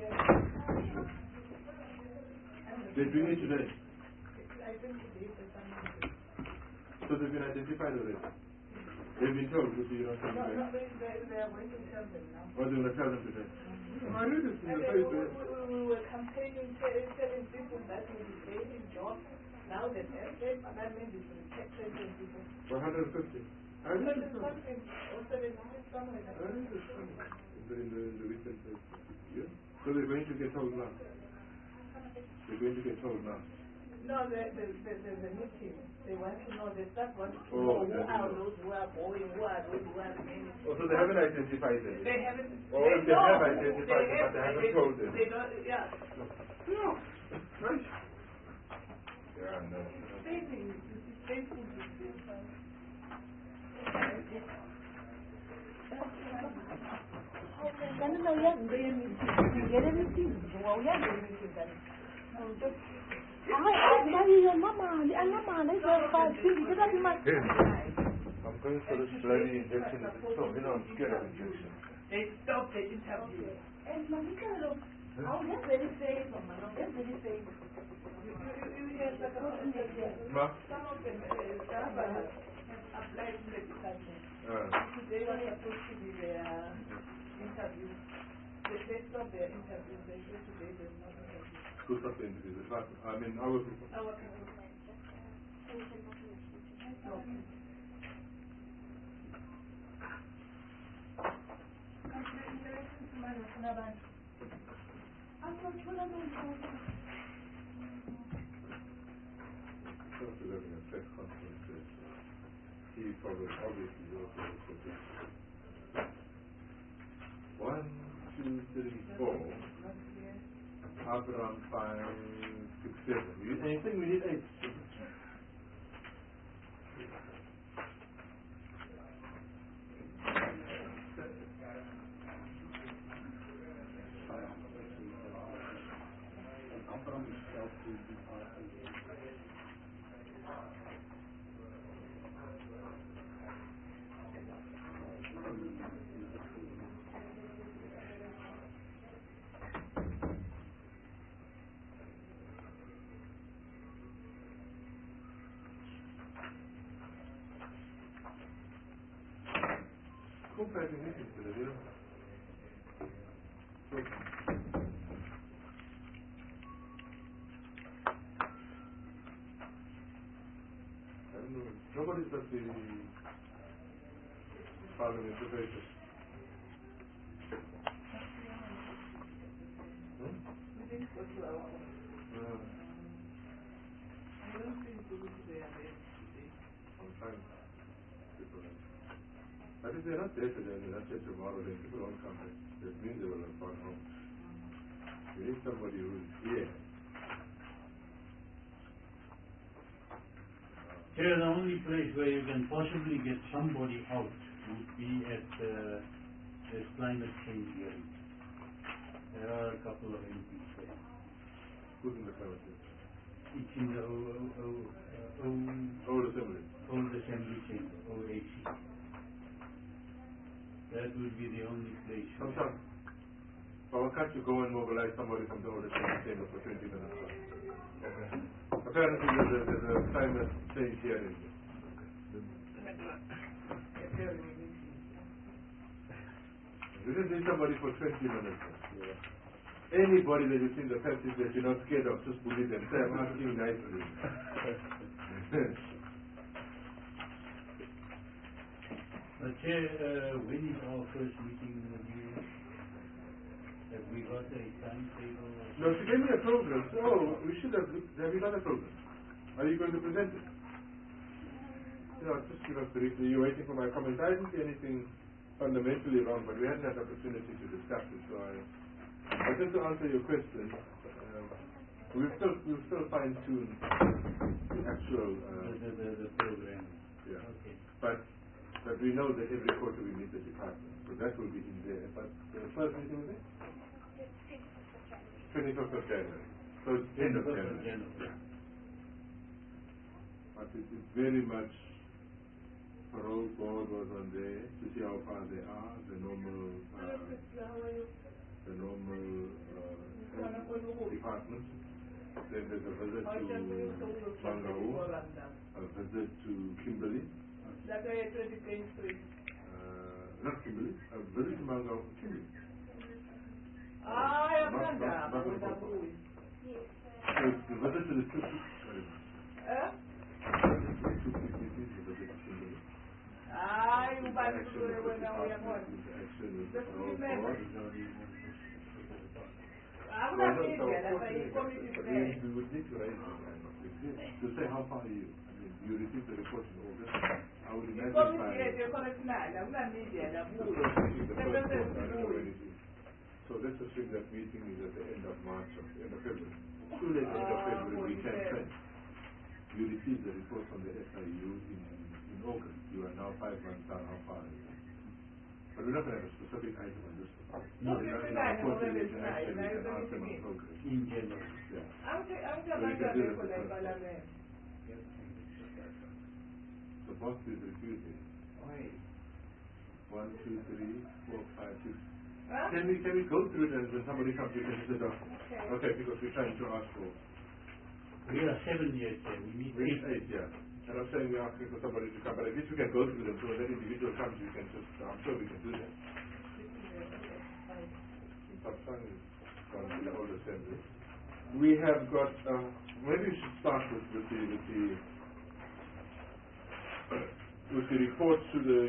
They're doing it today. So they've been identified already. They've been told to you're not coming No, back. no, they, they, they are going to tell them now. What do you want to tell them today? Mm-hmm. I read it in And the then we, paper. we, we were campaigning, telling, telling people that we will pay in jobs. Now the F A Parliament is rejecting people. one hundred fifty. I read it somewhere. Something, or seventy-nine somewhere. I read it somewhere. In the, in the, in the recent paper. Yeah? So they're going to get told now. They're going to get told now. No, the, the, the, the, the meeting, they want to know, the staff want to Oh, know who they are know. those who are going, who are those who are remaining. Oh, so they haven't identified them. They haven't. Oh, they if they know, have identified they them, have, but they haven't they, told them. They don't, yeah. No. Right. Yeah, no. Facing, facing to this. Kanina uyazi ngene meeting ngoba uyazi meeting kanina. Hayi ayiyo namali anamali izofika kita imali. I'm going for this bloody injection. So, you know, I'm scared of injection. They stopped the interview. And Manikalo, how get very safe, Mama, get very safe. You you hear like a Ma? some of them staff have applied to the department. Uh. Today was supposed to be their interview. They, they stopped their interview. They said today there's no interview. Who stopped the interview? The class, I mean, our people. Our people. No. Also having a press conference. He probably obviously also also one, two, three, four. Abraham five, six, seven. You, and you think we need eight? Comparing meetings today, you know. I don't know. Nobody's at the parliament debate. Hmm? We didn't go to our own. Uh, I don't think we will be there today. I'm trying. People are. But if they're not there today, they're not there tomorrow, then people won't come back. That means they will have gone home. We need somebody who's here. Chair, the only place where you can possibly get somebody out would be at uh, this climate change hearing. There are a couple of M Ps there. Who's in the climate change? It's in the O, o, o, uh, o, Old Assembly. Old Assembly Chamber, O A C. That would be the only place. Sometimes. Well, why can't you go and mobilize somebody from the Old Assembly Chamber for twenty minutes? Okay. Apparently there's a, there's a climate change hearing. We just need somebody for twenty minutes. Yeah. Anybody that you think the practice that you're not scared of, just bully them. Say, I'm asking nicely. But Chair, uh, when is our first meeting with you? Have we got a timetable? No, she gave me a program. Oh, we should have looked. Have you got a program? Are you going to present it? Yeah, just give us briefly. You're waiting for my comments. I didn't see anything fundamentally wrong, but we hadn't had the opportunity to discuss it. So I, I just to answer your question, um, we'll still we'll still fine tune the actual uh, The, the, the program. yeah. Okay. But but we know that every quarter we meet the department, so that will be in there. But the first meeting was it? twenty-fifth of January. So it's end of January. Yeah. But it is very much, parole board was on there to see how far they are, the normal, uh, the normal uh, department. Then there's a visit to Bangau, a visit to Kimberley, Dat wij het in de street. Uh, not Kimberley, uh, Village Mango, Kimberley. Ah, ja, Not- van not- daar. not Dat in is Papa. mooi. So it's the visit to the two sorry. Huh? two fifty feet to the visit to Kimberley. Ah, you The buy the action good of the when now we are department, born. the action of The the food whole member. board. I'm Well, not no, saying so that, of but course you we- committee we, today. we would need to raise it and to say how far are you? I mean, you received the report in August. I would The imagine committee, by the committee now, I'm not media, the the food. first meeting, the The first person quarter, I don't know when is it is. So let's assume that meeting is at the end of March or end of February. Soon at the end of Ah, February, we can forty-seven. say you received the report from the S I U in, in August. You are now five months down. How far are you? But we're not going to have a specific item on this one. No, in it's our, in not, our no, quarterly it's not. action, we It's can not ask them on meeting. progress. In general. Yeah. I'm saying, I'm So you can do that for the like first parliament. The boss is refusing. One, two, three, four, five, six. Huh? Can we can we go through it and when somebody comes we can sit down? Okay. Okay, because we're trying to ask for We are seven years there. We need we need eight. eight, yeah. And I'm saying we're asking for somebody to come, but at least we can go through them so when that individual comes we can just I'm sure we can do that. Papsan is gone to the whole assembly. We have got uh, maybe we should start with, with the with the with the reports to the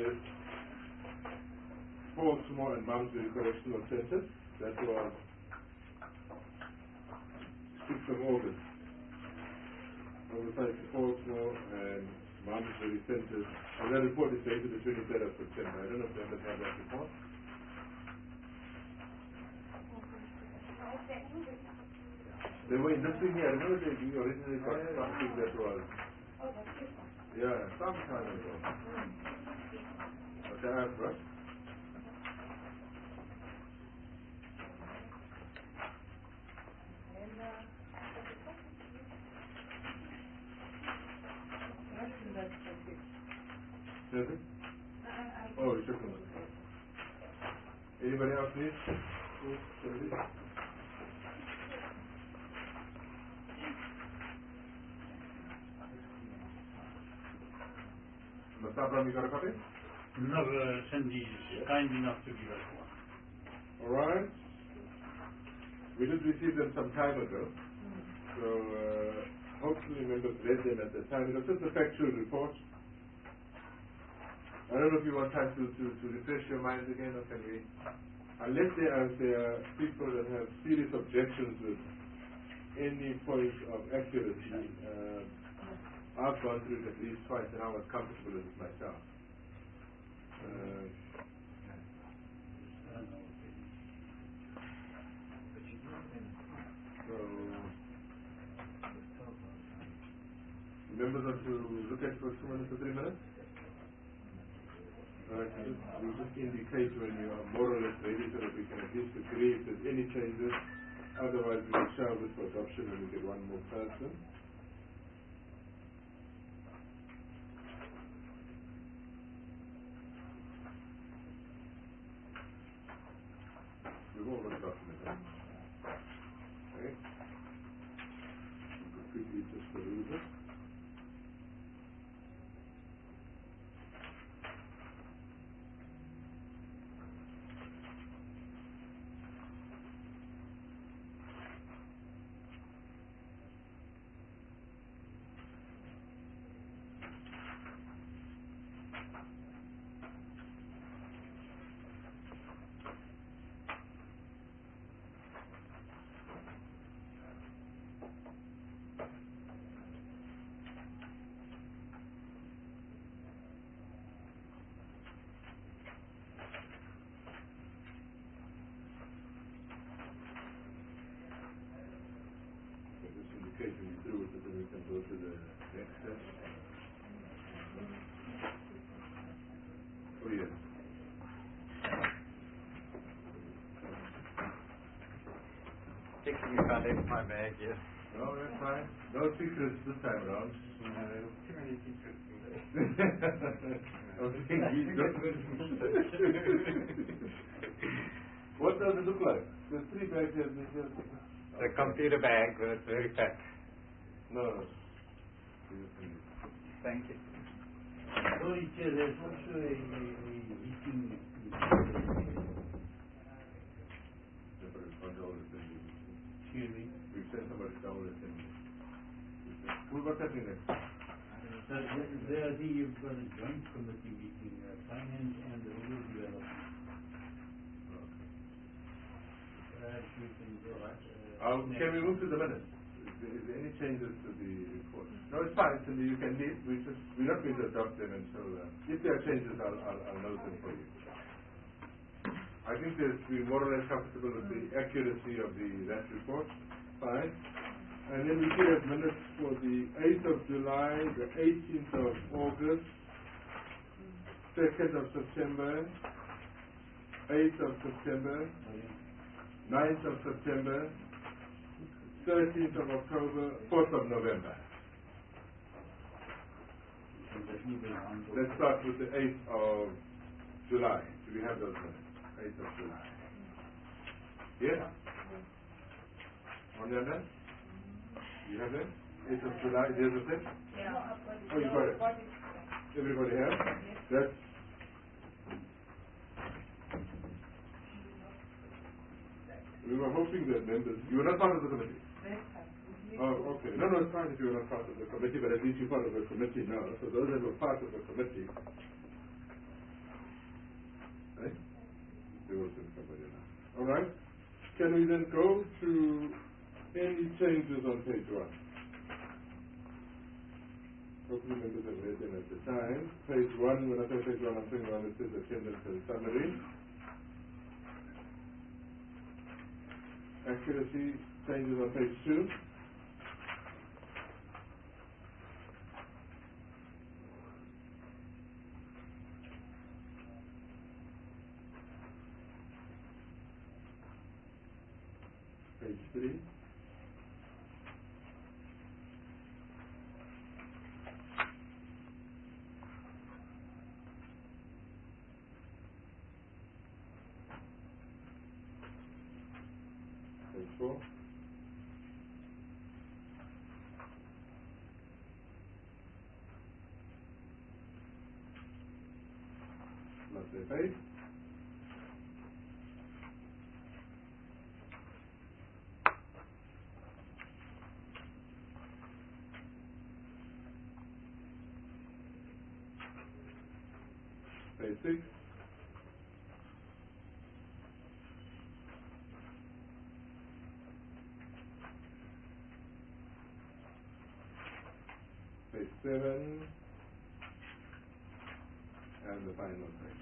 Portsmouth and Malmesbury Correctional Centres. That was sixth of August. Oversight to Portsmouth and Malmesbury Centres. And that report is dated the twenty-third of September. I don't know if you have that report. They were in this thing here. I remember they we originally got something that was yeah, some time ago. Okay, I have got. Yes, oh, you took them. Anybody else need? Masabram, you got a copy? No, uh, Sandy is kind enough to give us one. Alright. We did receive them some time ago. So, uh, hopefully members read them at the time. It was just a factual report. I don't know if you want time to, to, to refresh your minds again, or can we? Unless there are, there are people that have serious objections with any point of accuracy, uh, I've gone through it at least twice and I was comfortable with it myself. Uh, so, members want to look at it for two minutes or three minutes? Alright, so just, we'll just indicate when you are more or less ready so that we can at least agree if there's any changes. Otherwise, we will shelve it for adoption when we get one more person. We've all got a document. Okay. You could quickly just peruse it. Just indicate when you're through with it, then we can go to the next step. Oh, yes. Thinking if I left my bag, yes. No, that's fine. No secrets this time around. Too many secrets. I was thinking, you don't- What does it look like? There's three bags here. There's just... The computer bag, but it's very fat. No, no. Thank you. Sorry, Chair, there's also a, a, a meeting. Cheering. We sent somebody down with him. Who was happening next? So there, I think you've got a joint committee meeting, uh, finance and rural development. Perhaps we can just, uh, Uh, can we move to the minutes? Is there, is there any changes to the report? No, it's fine. So you can leave. We just we're not going to adopt them until uh, if there are changes, I'll, I'll I'll note them for you. I think there's we're more or less comfortable with the accuracy of the that report. Fine. And then we should have minutes for the eighth of July, the eighteenth of August, second of September, eighth of September, ninth of September, thirteenth of October, fourth of November. Let's start with the eighth of July. Do we have those minutes? eighth of July. Yes? On the other? You have them? eighth of July, there's a thing? Yeah. Oh, you got it. Everybody has? That's we were hoping that members, you were not part of the committee. Oh, okay. No, no, it's fine if you were not part of the committee, but at least you're part of the committee now. So those that were part of the committee, right? They will send somebody now. All right. Can we then go to any changes on page one? Hopefully members have read them at the time. Page one, when I say page one, I'm saying one that says attendance and summary. Accuracy changes on page two. Page three. Page four. Last page. Page six. Page seven. And the final page.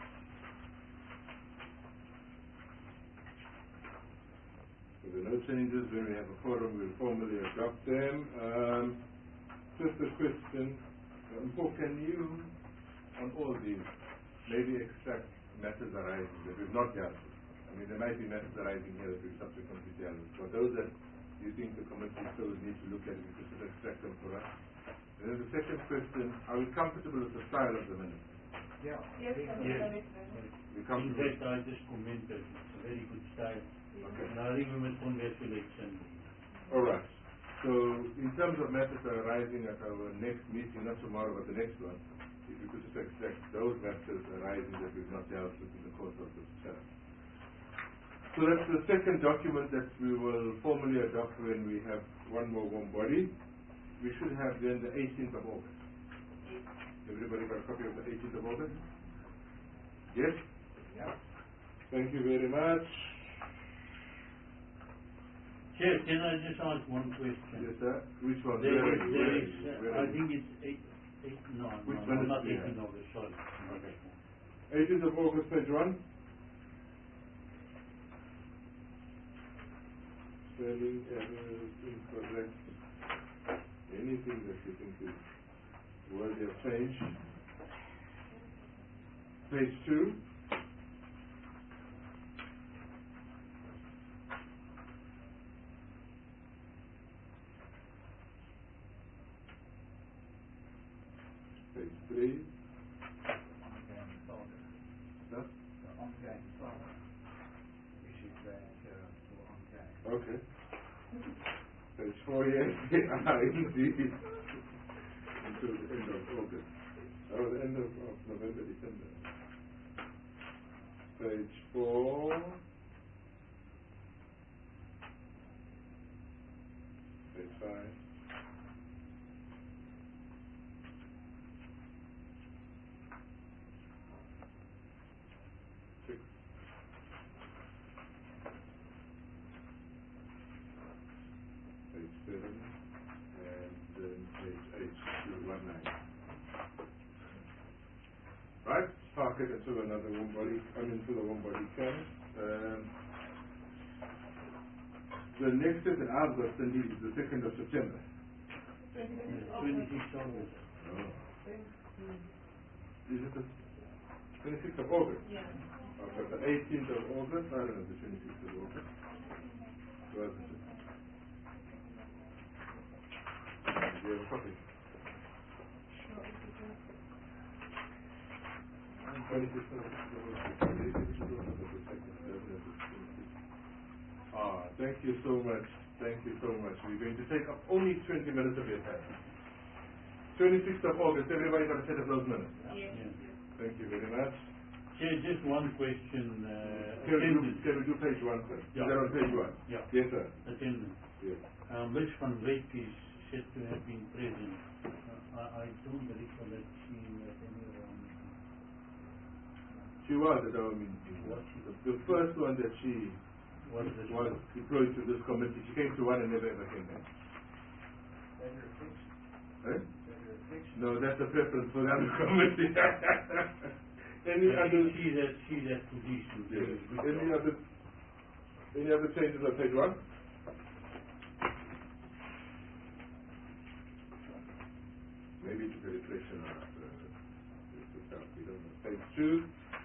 So there are no changes. When we have a forum, we'll formally adopt them. Um, just a question. Um, Paul, can you, on all these, maybe extract matters arising that we've not dealt with? I mean, there might be matters arising here that we've subsequently dealt with. For those that you think the committee still needs to look at, we could just extract them for us. And then the second question, are we comfortable with the style of the minutes? Yeah. Yes, Yes. yes. We In comfortable? fact, I just commented, it's a very good style. Okay. And I think we must congratulate Sandy. All right. So, in terms of matters that are arising at our next meeting, not tomorrow, but the next one, if you could just extract those matters arising that we've not dealt with in the course of this term. So that's the second document that we will formally adopt when we have one more warm body. We should have then the eighteenth of August. Everybody got a copy of the eighteenth of August? Yes? Yeah. Thank you very much. Chair, can I just ask one question? Yes, sir. Which one? There Where are is, you? there Where are is, you? uh, Where I are you? think it's eight, eight, no, Which no, minutes not do you have? eighteen August, sorry. Not that one. eighteenth of August, page one. Spelling errors, incorrect. Anything that you think is worthy of change. Page two. Page three. Ongoing folder. Huh? The ongoing folder. Issues there, Chair, for ongoing. Okay. Page four, yes, they are indeed until the end of August. Oh, the end of, of November, December. Page four. Page five. Six. Page seven. And then page eight. Two, one, nine. Right, park it into another warm body, I mean into the warm body can. Um, the next is in August, indeed, is the second of September. twenty-sixth August. Oh. Is it the twenty-sixth of August? Yeah. Okay, the eighteenth of August, I don't know, the twenty-sixth of August. Well, do you have a copy? Ah, thank you so much. Thank you so much. We're going to take up only twenty minutes of your time. twenty-sixth of August, everybody got a set of those minutes? Yes. Yeah. Thank you very much. Chair, just one question. Uh, Can we, do, attendance. can we do page one first? Yeah. Is that on page one? Yeah. Yes, sir. Attendance. Yes. Uh, Miss Van Wyk is said to have been present. Uh, I, I don't recollect seeing that any of our meetings. She was at our meeting. Was she? The, the first one that she What is this? was deployed to this committee, she came to one and never ever came back. Eh? No, that's a preference for the other committee. Any I other? think she's at, she's at position. Yes. Good Any job. other? Any other changes on page one? Maybe it's a reflection of uh, the stuff. We don't know. Page two.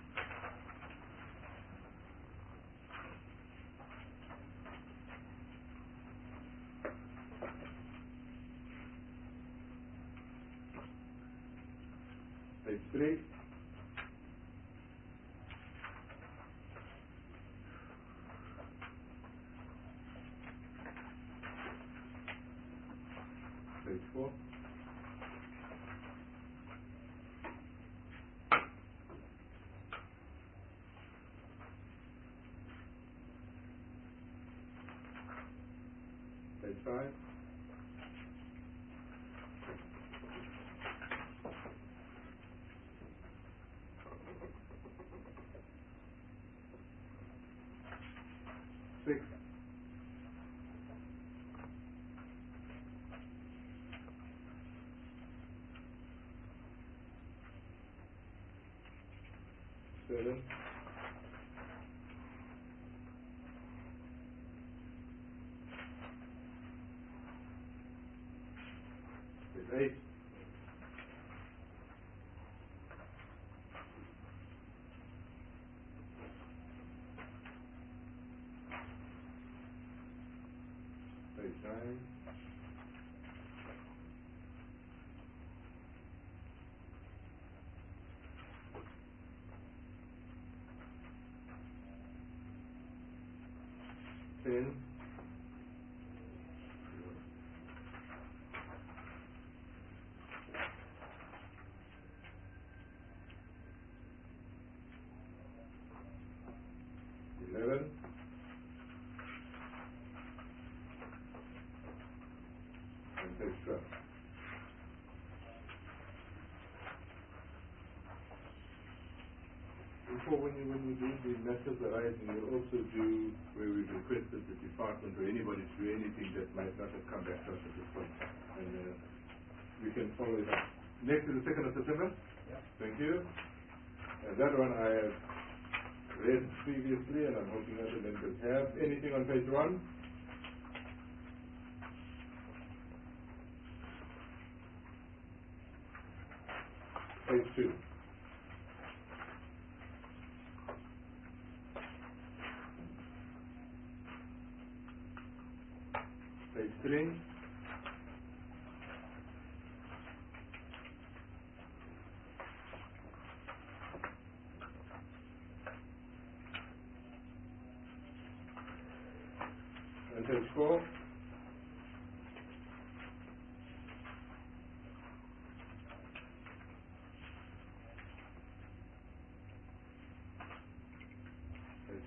Page three. Page four. Page five. Six. Seven. Page eight. Page nine. Ten. Eleven. And page twelve. Before, when you when you do the matters arising, you'll also do where we've requested the department or anybody to do anything that might not have come back to us at this point, and uh, we can follow it up. Next is the second of September. Yeah. Thank you. And that one I have read previously, and I'm hoping other members have. Anything on page one? Page two. Page three. And page four.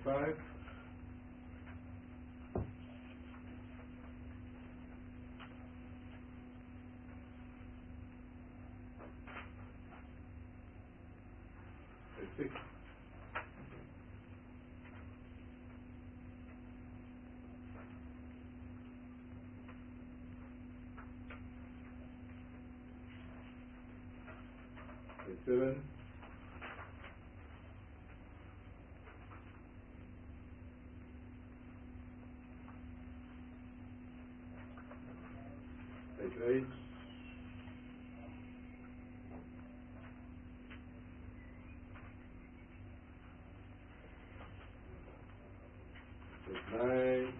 five. Page six. Page seven. Page eight. Page nine.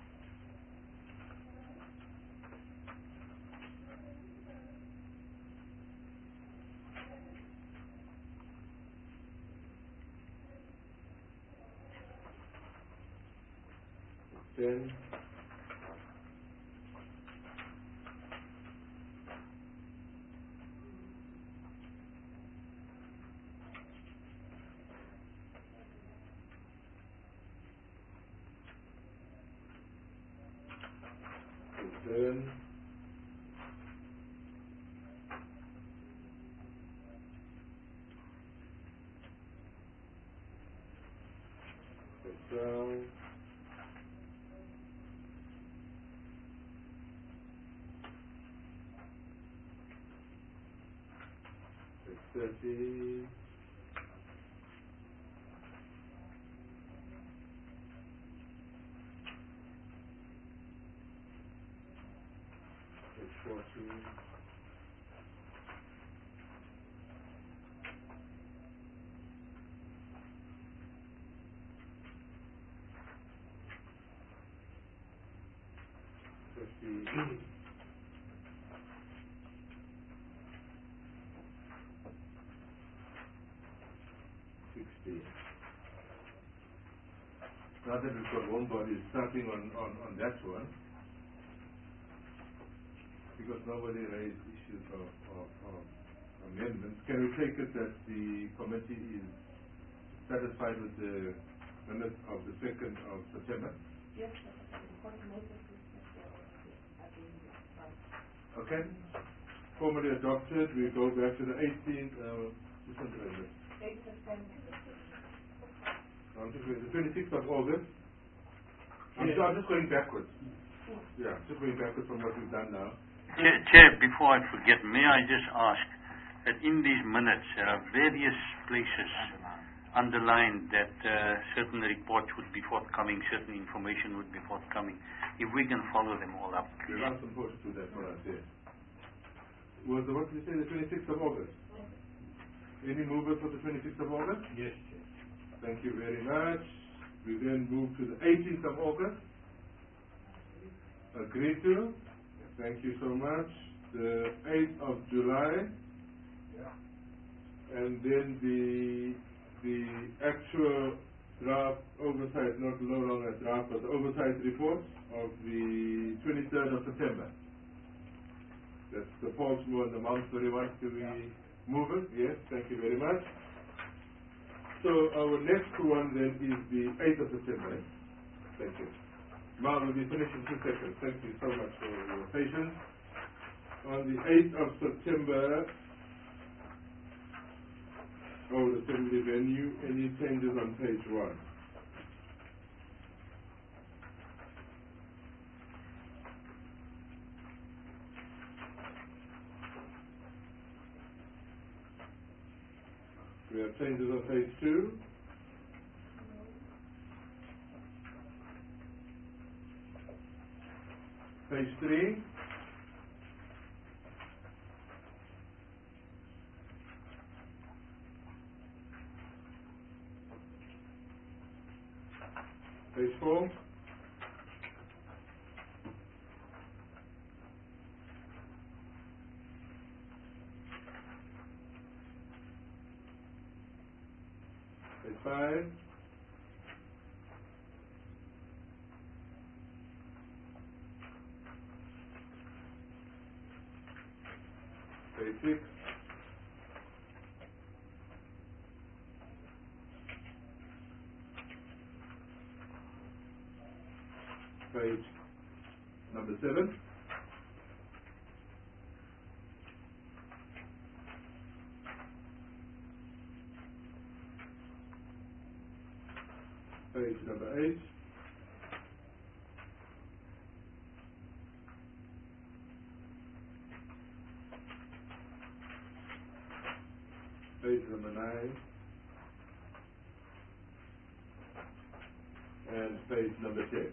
Page ten. Then page twelve, page thirty, page forty, fifty, sixty. Now that we've got one body starting on, on, on that one, because nobody raised issues of, of, of amendments, can we take it that the committee is satisfied with the minutes of the second of September? Yes, because most of this are being discussed. Okay. Formally adopted. We go back to the eighteenth. Uh, which one did I miss? eighth September. I'm just going, the twenty-sixth of August. I'm, so I'm just going backwards. Yeah, just going backwards from what we've done now. Chair, Chair, before I forget, may I just ask that in these minutes there are various places underlined that uh, certain reports would be forthcoming, certain information would be forthcoming. If we can follow them all up, please. There are some supposed to do that for us, yes. Was the, what did you say, the twenty-sixth of August? Any movement for the twenty-sixth of August? Yes, Chair. Thank you very much. We then move to the eighteenth of August. Agreed to. Thank you so much. The eighth of July. Yeah. And then the the actual draft oversight, not no longer draft, but the oversight report of the twenty-third of September. That's the Portsmouth and the Mount Ferry one. Do we move it? Yes, thank you very much. So our next one then is the eighth of September. Eh? Thank you. Mal will be finished in two seconds. Thank you so much for your patience. On the eighth of September, oh, the assembly venue, any changes on page one? We have changes on page two. Page three. Page four. Page five. Page six. page number seven. Page number eight. Page number nine. And page number ten.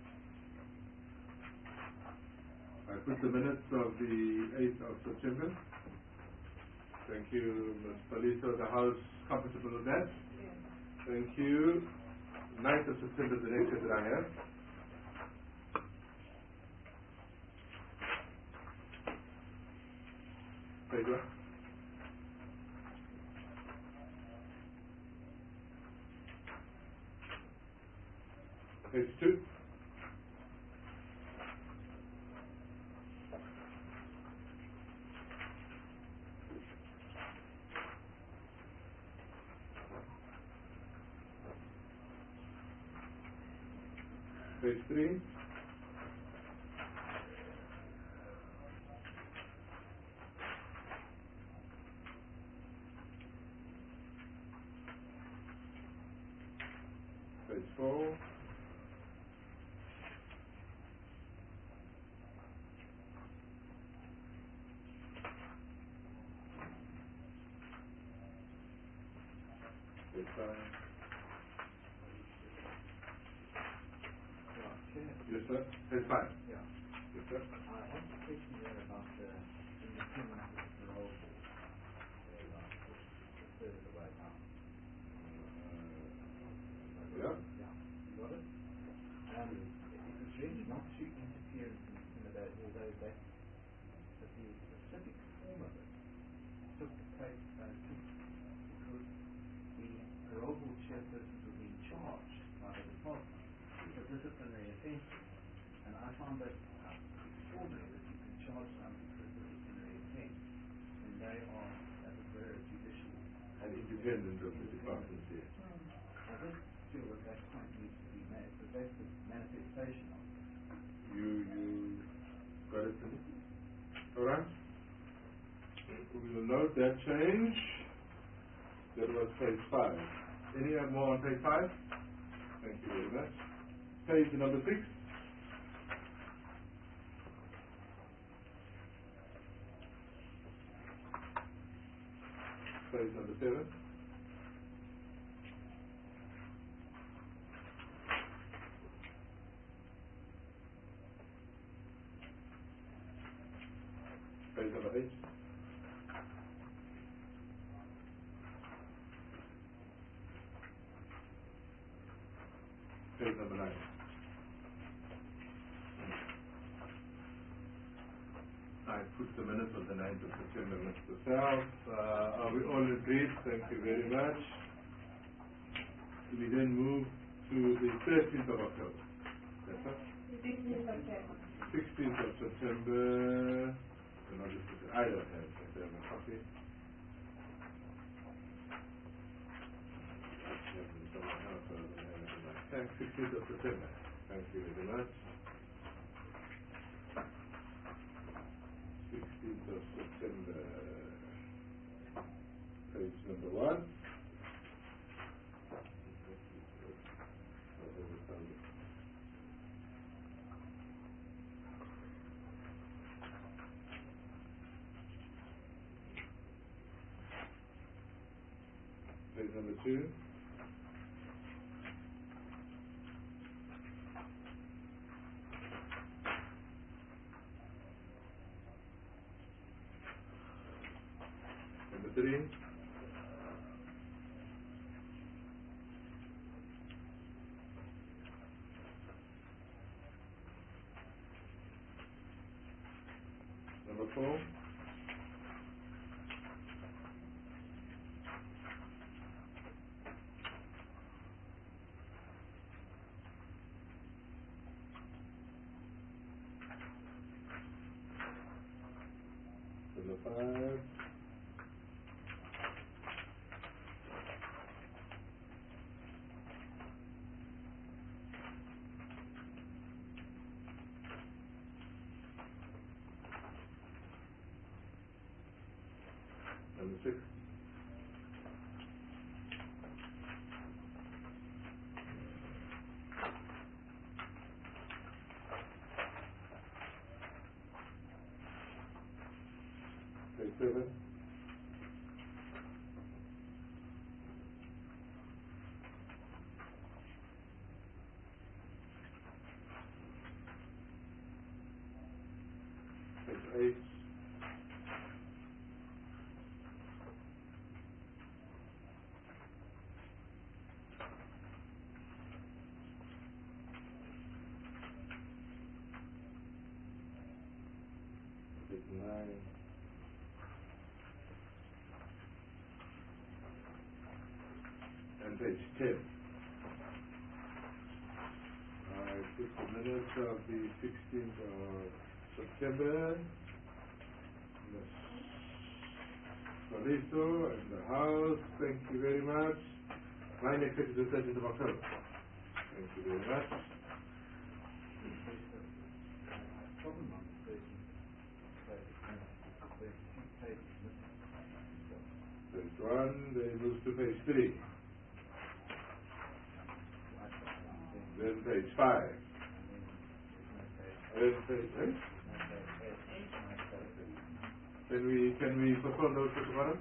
I put the minutes of the eighth of September. Thank you, Miz Palito. The House comfortable with that? Yes. Thank you. ninth of September is the next that I have. Page one. Page two. Page three. Page four. Page five. Yes, sir. Page five. Yeah. Yes, sir. I have a question there about the independent parole board. They're about a third of the way down. Yeah. Yeah. You got it? Um, it was really not to interfere and intimidate, although that, but the specific form of it took the case, uh, took, because the parole board chairperson was being charged by the department for disciplinary offences. And I found that uh, extraordinary that you can charge somebody for a disciplinary offence when they are, as it were, a judicial. And independent of the department here. I just feel that that point needs to be made, because that's the manifestation of it. You, you got it? All right. We will note that change. That was page five. Any more on page five? Thank you very much. Page number six. Page number seven. Page number eight. Page number nine. I put the minutes of the ninth of September, Mister Self. Uh, are we all agreed? Thank you very much. We then move to the thirteenth of October. Yes, sir? sixteenth of September. sixteenth of September. I don't have it. I have a copy. sixteenth of September. Thank you very much. sixteenth of September. Page number one. Page number two. Number three. Number four. Number five. Number six. Page seven. Page eight. Page nine. And page ten. I took the minutes of the sixteenth of September. Solito and the House, thank you very much. My next is the thirteenth of October. Thank you very much. Problem on the thirteenth of there's two pages missing. Page one, then moves to page three. Then page five. Then page eight. Can we can we perform those for tomorrow?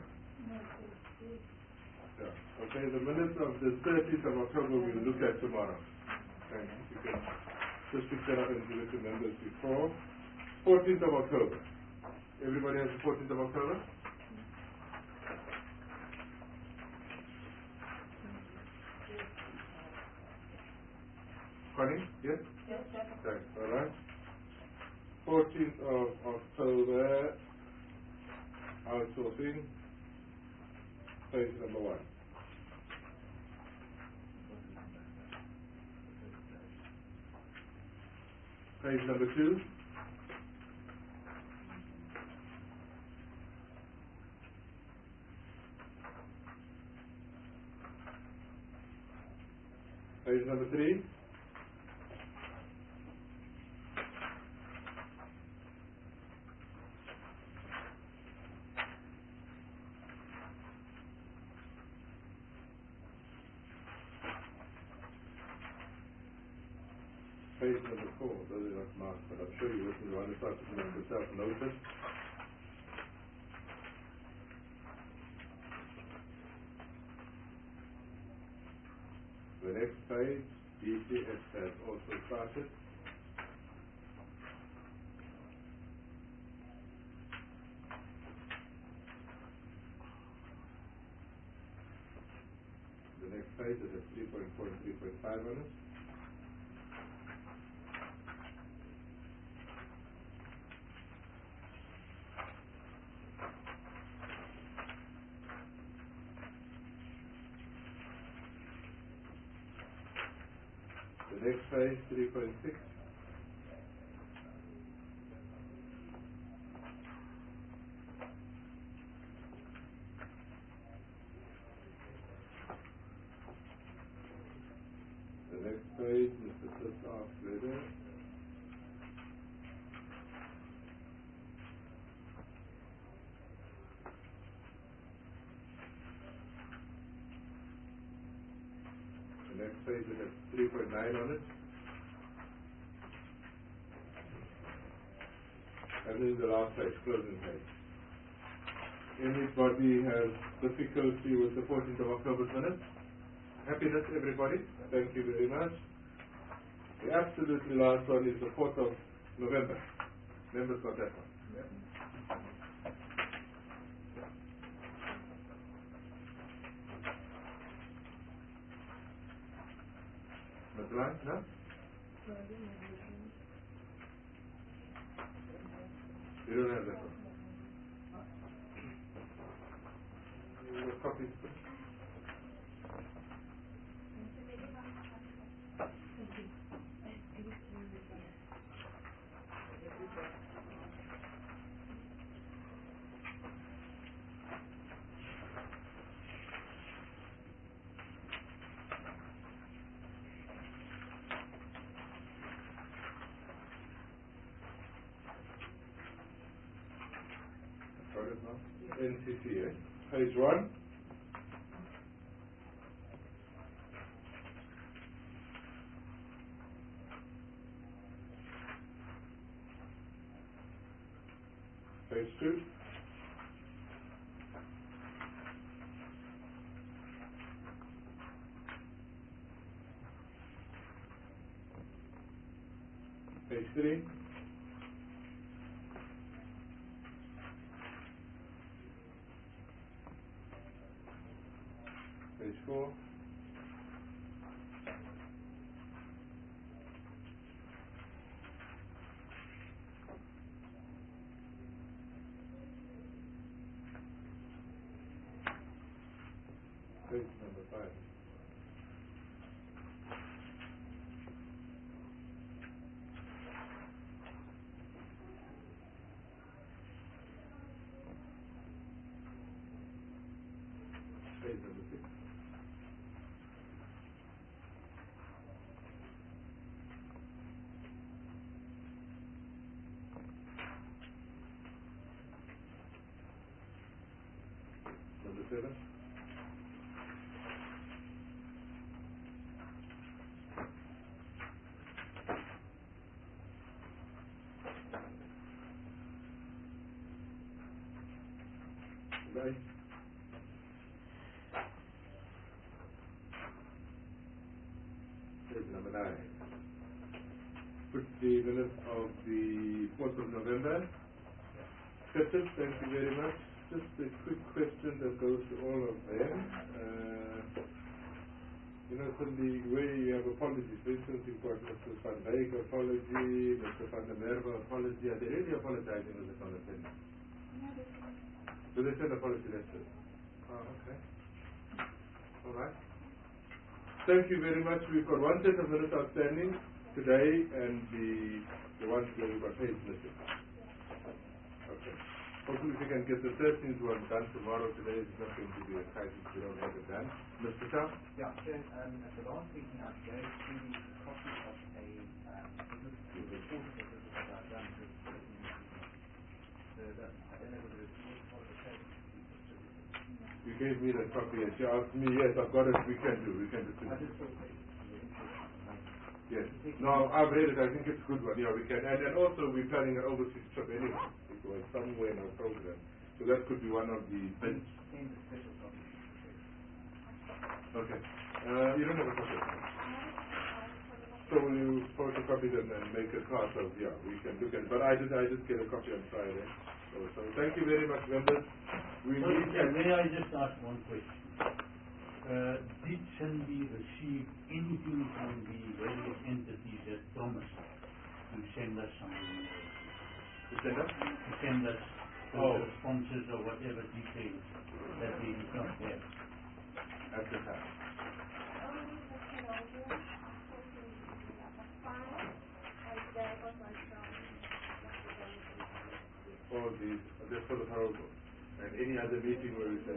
Yeah. Okay, the minutes of the thirteenth of October we'll look at tomorrow. Thank you. You can just pick that up and give it to members before. fourteenth of October. Everybody has the fourteenth of October? Connie? Yes? Yes, yes. Thanks. All right. fourteenth of October. Outsourcing, page number one. Page number two. Page number three. Page number four, those are not marked, but I'm sure you listen to other stuff to make yourself notice. The next page, D C S has also started. The next page is at three point four and three point five on it. The next page, three point six. The next page, Mister Christoph Vedder. The next page is at three point nine on it. And then the last page, closing page. Anybody has difficulty with the fourteenth of October minutes? Happiness, everybody? Thank you very much. The absolutely last one is the fourth of November. Members got that one? Yep. Miz Lang, no? You don't have that one? You have copies? Got it now? N C C, eh? Page one. Page two. Page three. Page four. Page number five. Page number six. Number seven. Right. Page number nine. Put the minutes of the fourth of November. Curtis, thank you very much. Just a quick question that goes to all of them. Uh, you know, from the way you have apologies, for instance, you've got Mister Van Dijk apology, Mister Van der Merwe apology. Are they really apologizing as a content? Do they send apology letters? Oh, okay. All right. Thank you very much. We've got one set of minutes outstanding today, and the the ones where we've got page missing. Okay. Hopefully we can get the thirteenth one done tomorrow. Today is not going to be a crisis if we don't have it done. Mister Shah? Yeah, so um, at the last meeting I gave Stevie a copy of a um, the report of the business that I've done to the So that, I don't know whether it's all part of the case. You gave me that copy and she asked me, yes, I've got it, we can do, we can do it. I just thought that Yes. No, I've read it, I think it's a good one, yeah, we can. And, and also we're planning an overseas trip anyway. It was somewhere in our program. So that could be one of the bits. in the special copy. Okay. Uh, you don't have a copy of it? So will you photocopy them and make a card of, yeah, we can look at it. But I did, I did get a copy on Friday. So, so thank you very much, members. We Sorry, need Chair, may I just ask one question? Uh, did Cindy receive anything from the various entities that promised to send us some to send us? to send us Oh. the responses or whatever details that they did not have? At the time. All these, just for the parable. And any other meeting where we said?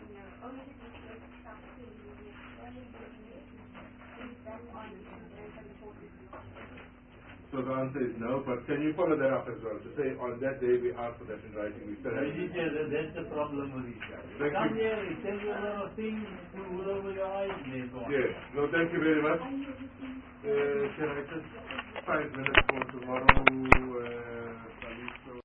So the answer is no, but can you follow that up as well? To say on that day we asked for that in writing, we still have Really, Chair, that- that's the problem with these guys. They Thank come you. here, they tell you a lot of things, you put over your eyes, and they go on. Yes. No, thank you very much. Uh, can I just five minutes for tomorrow? Uh,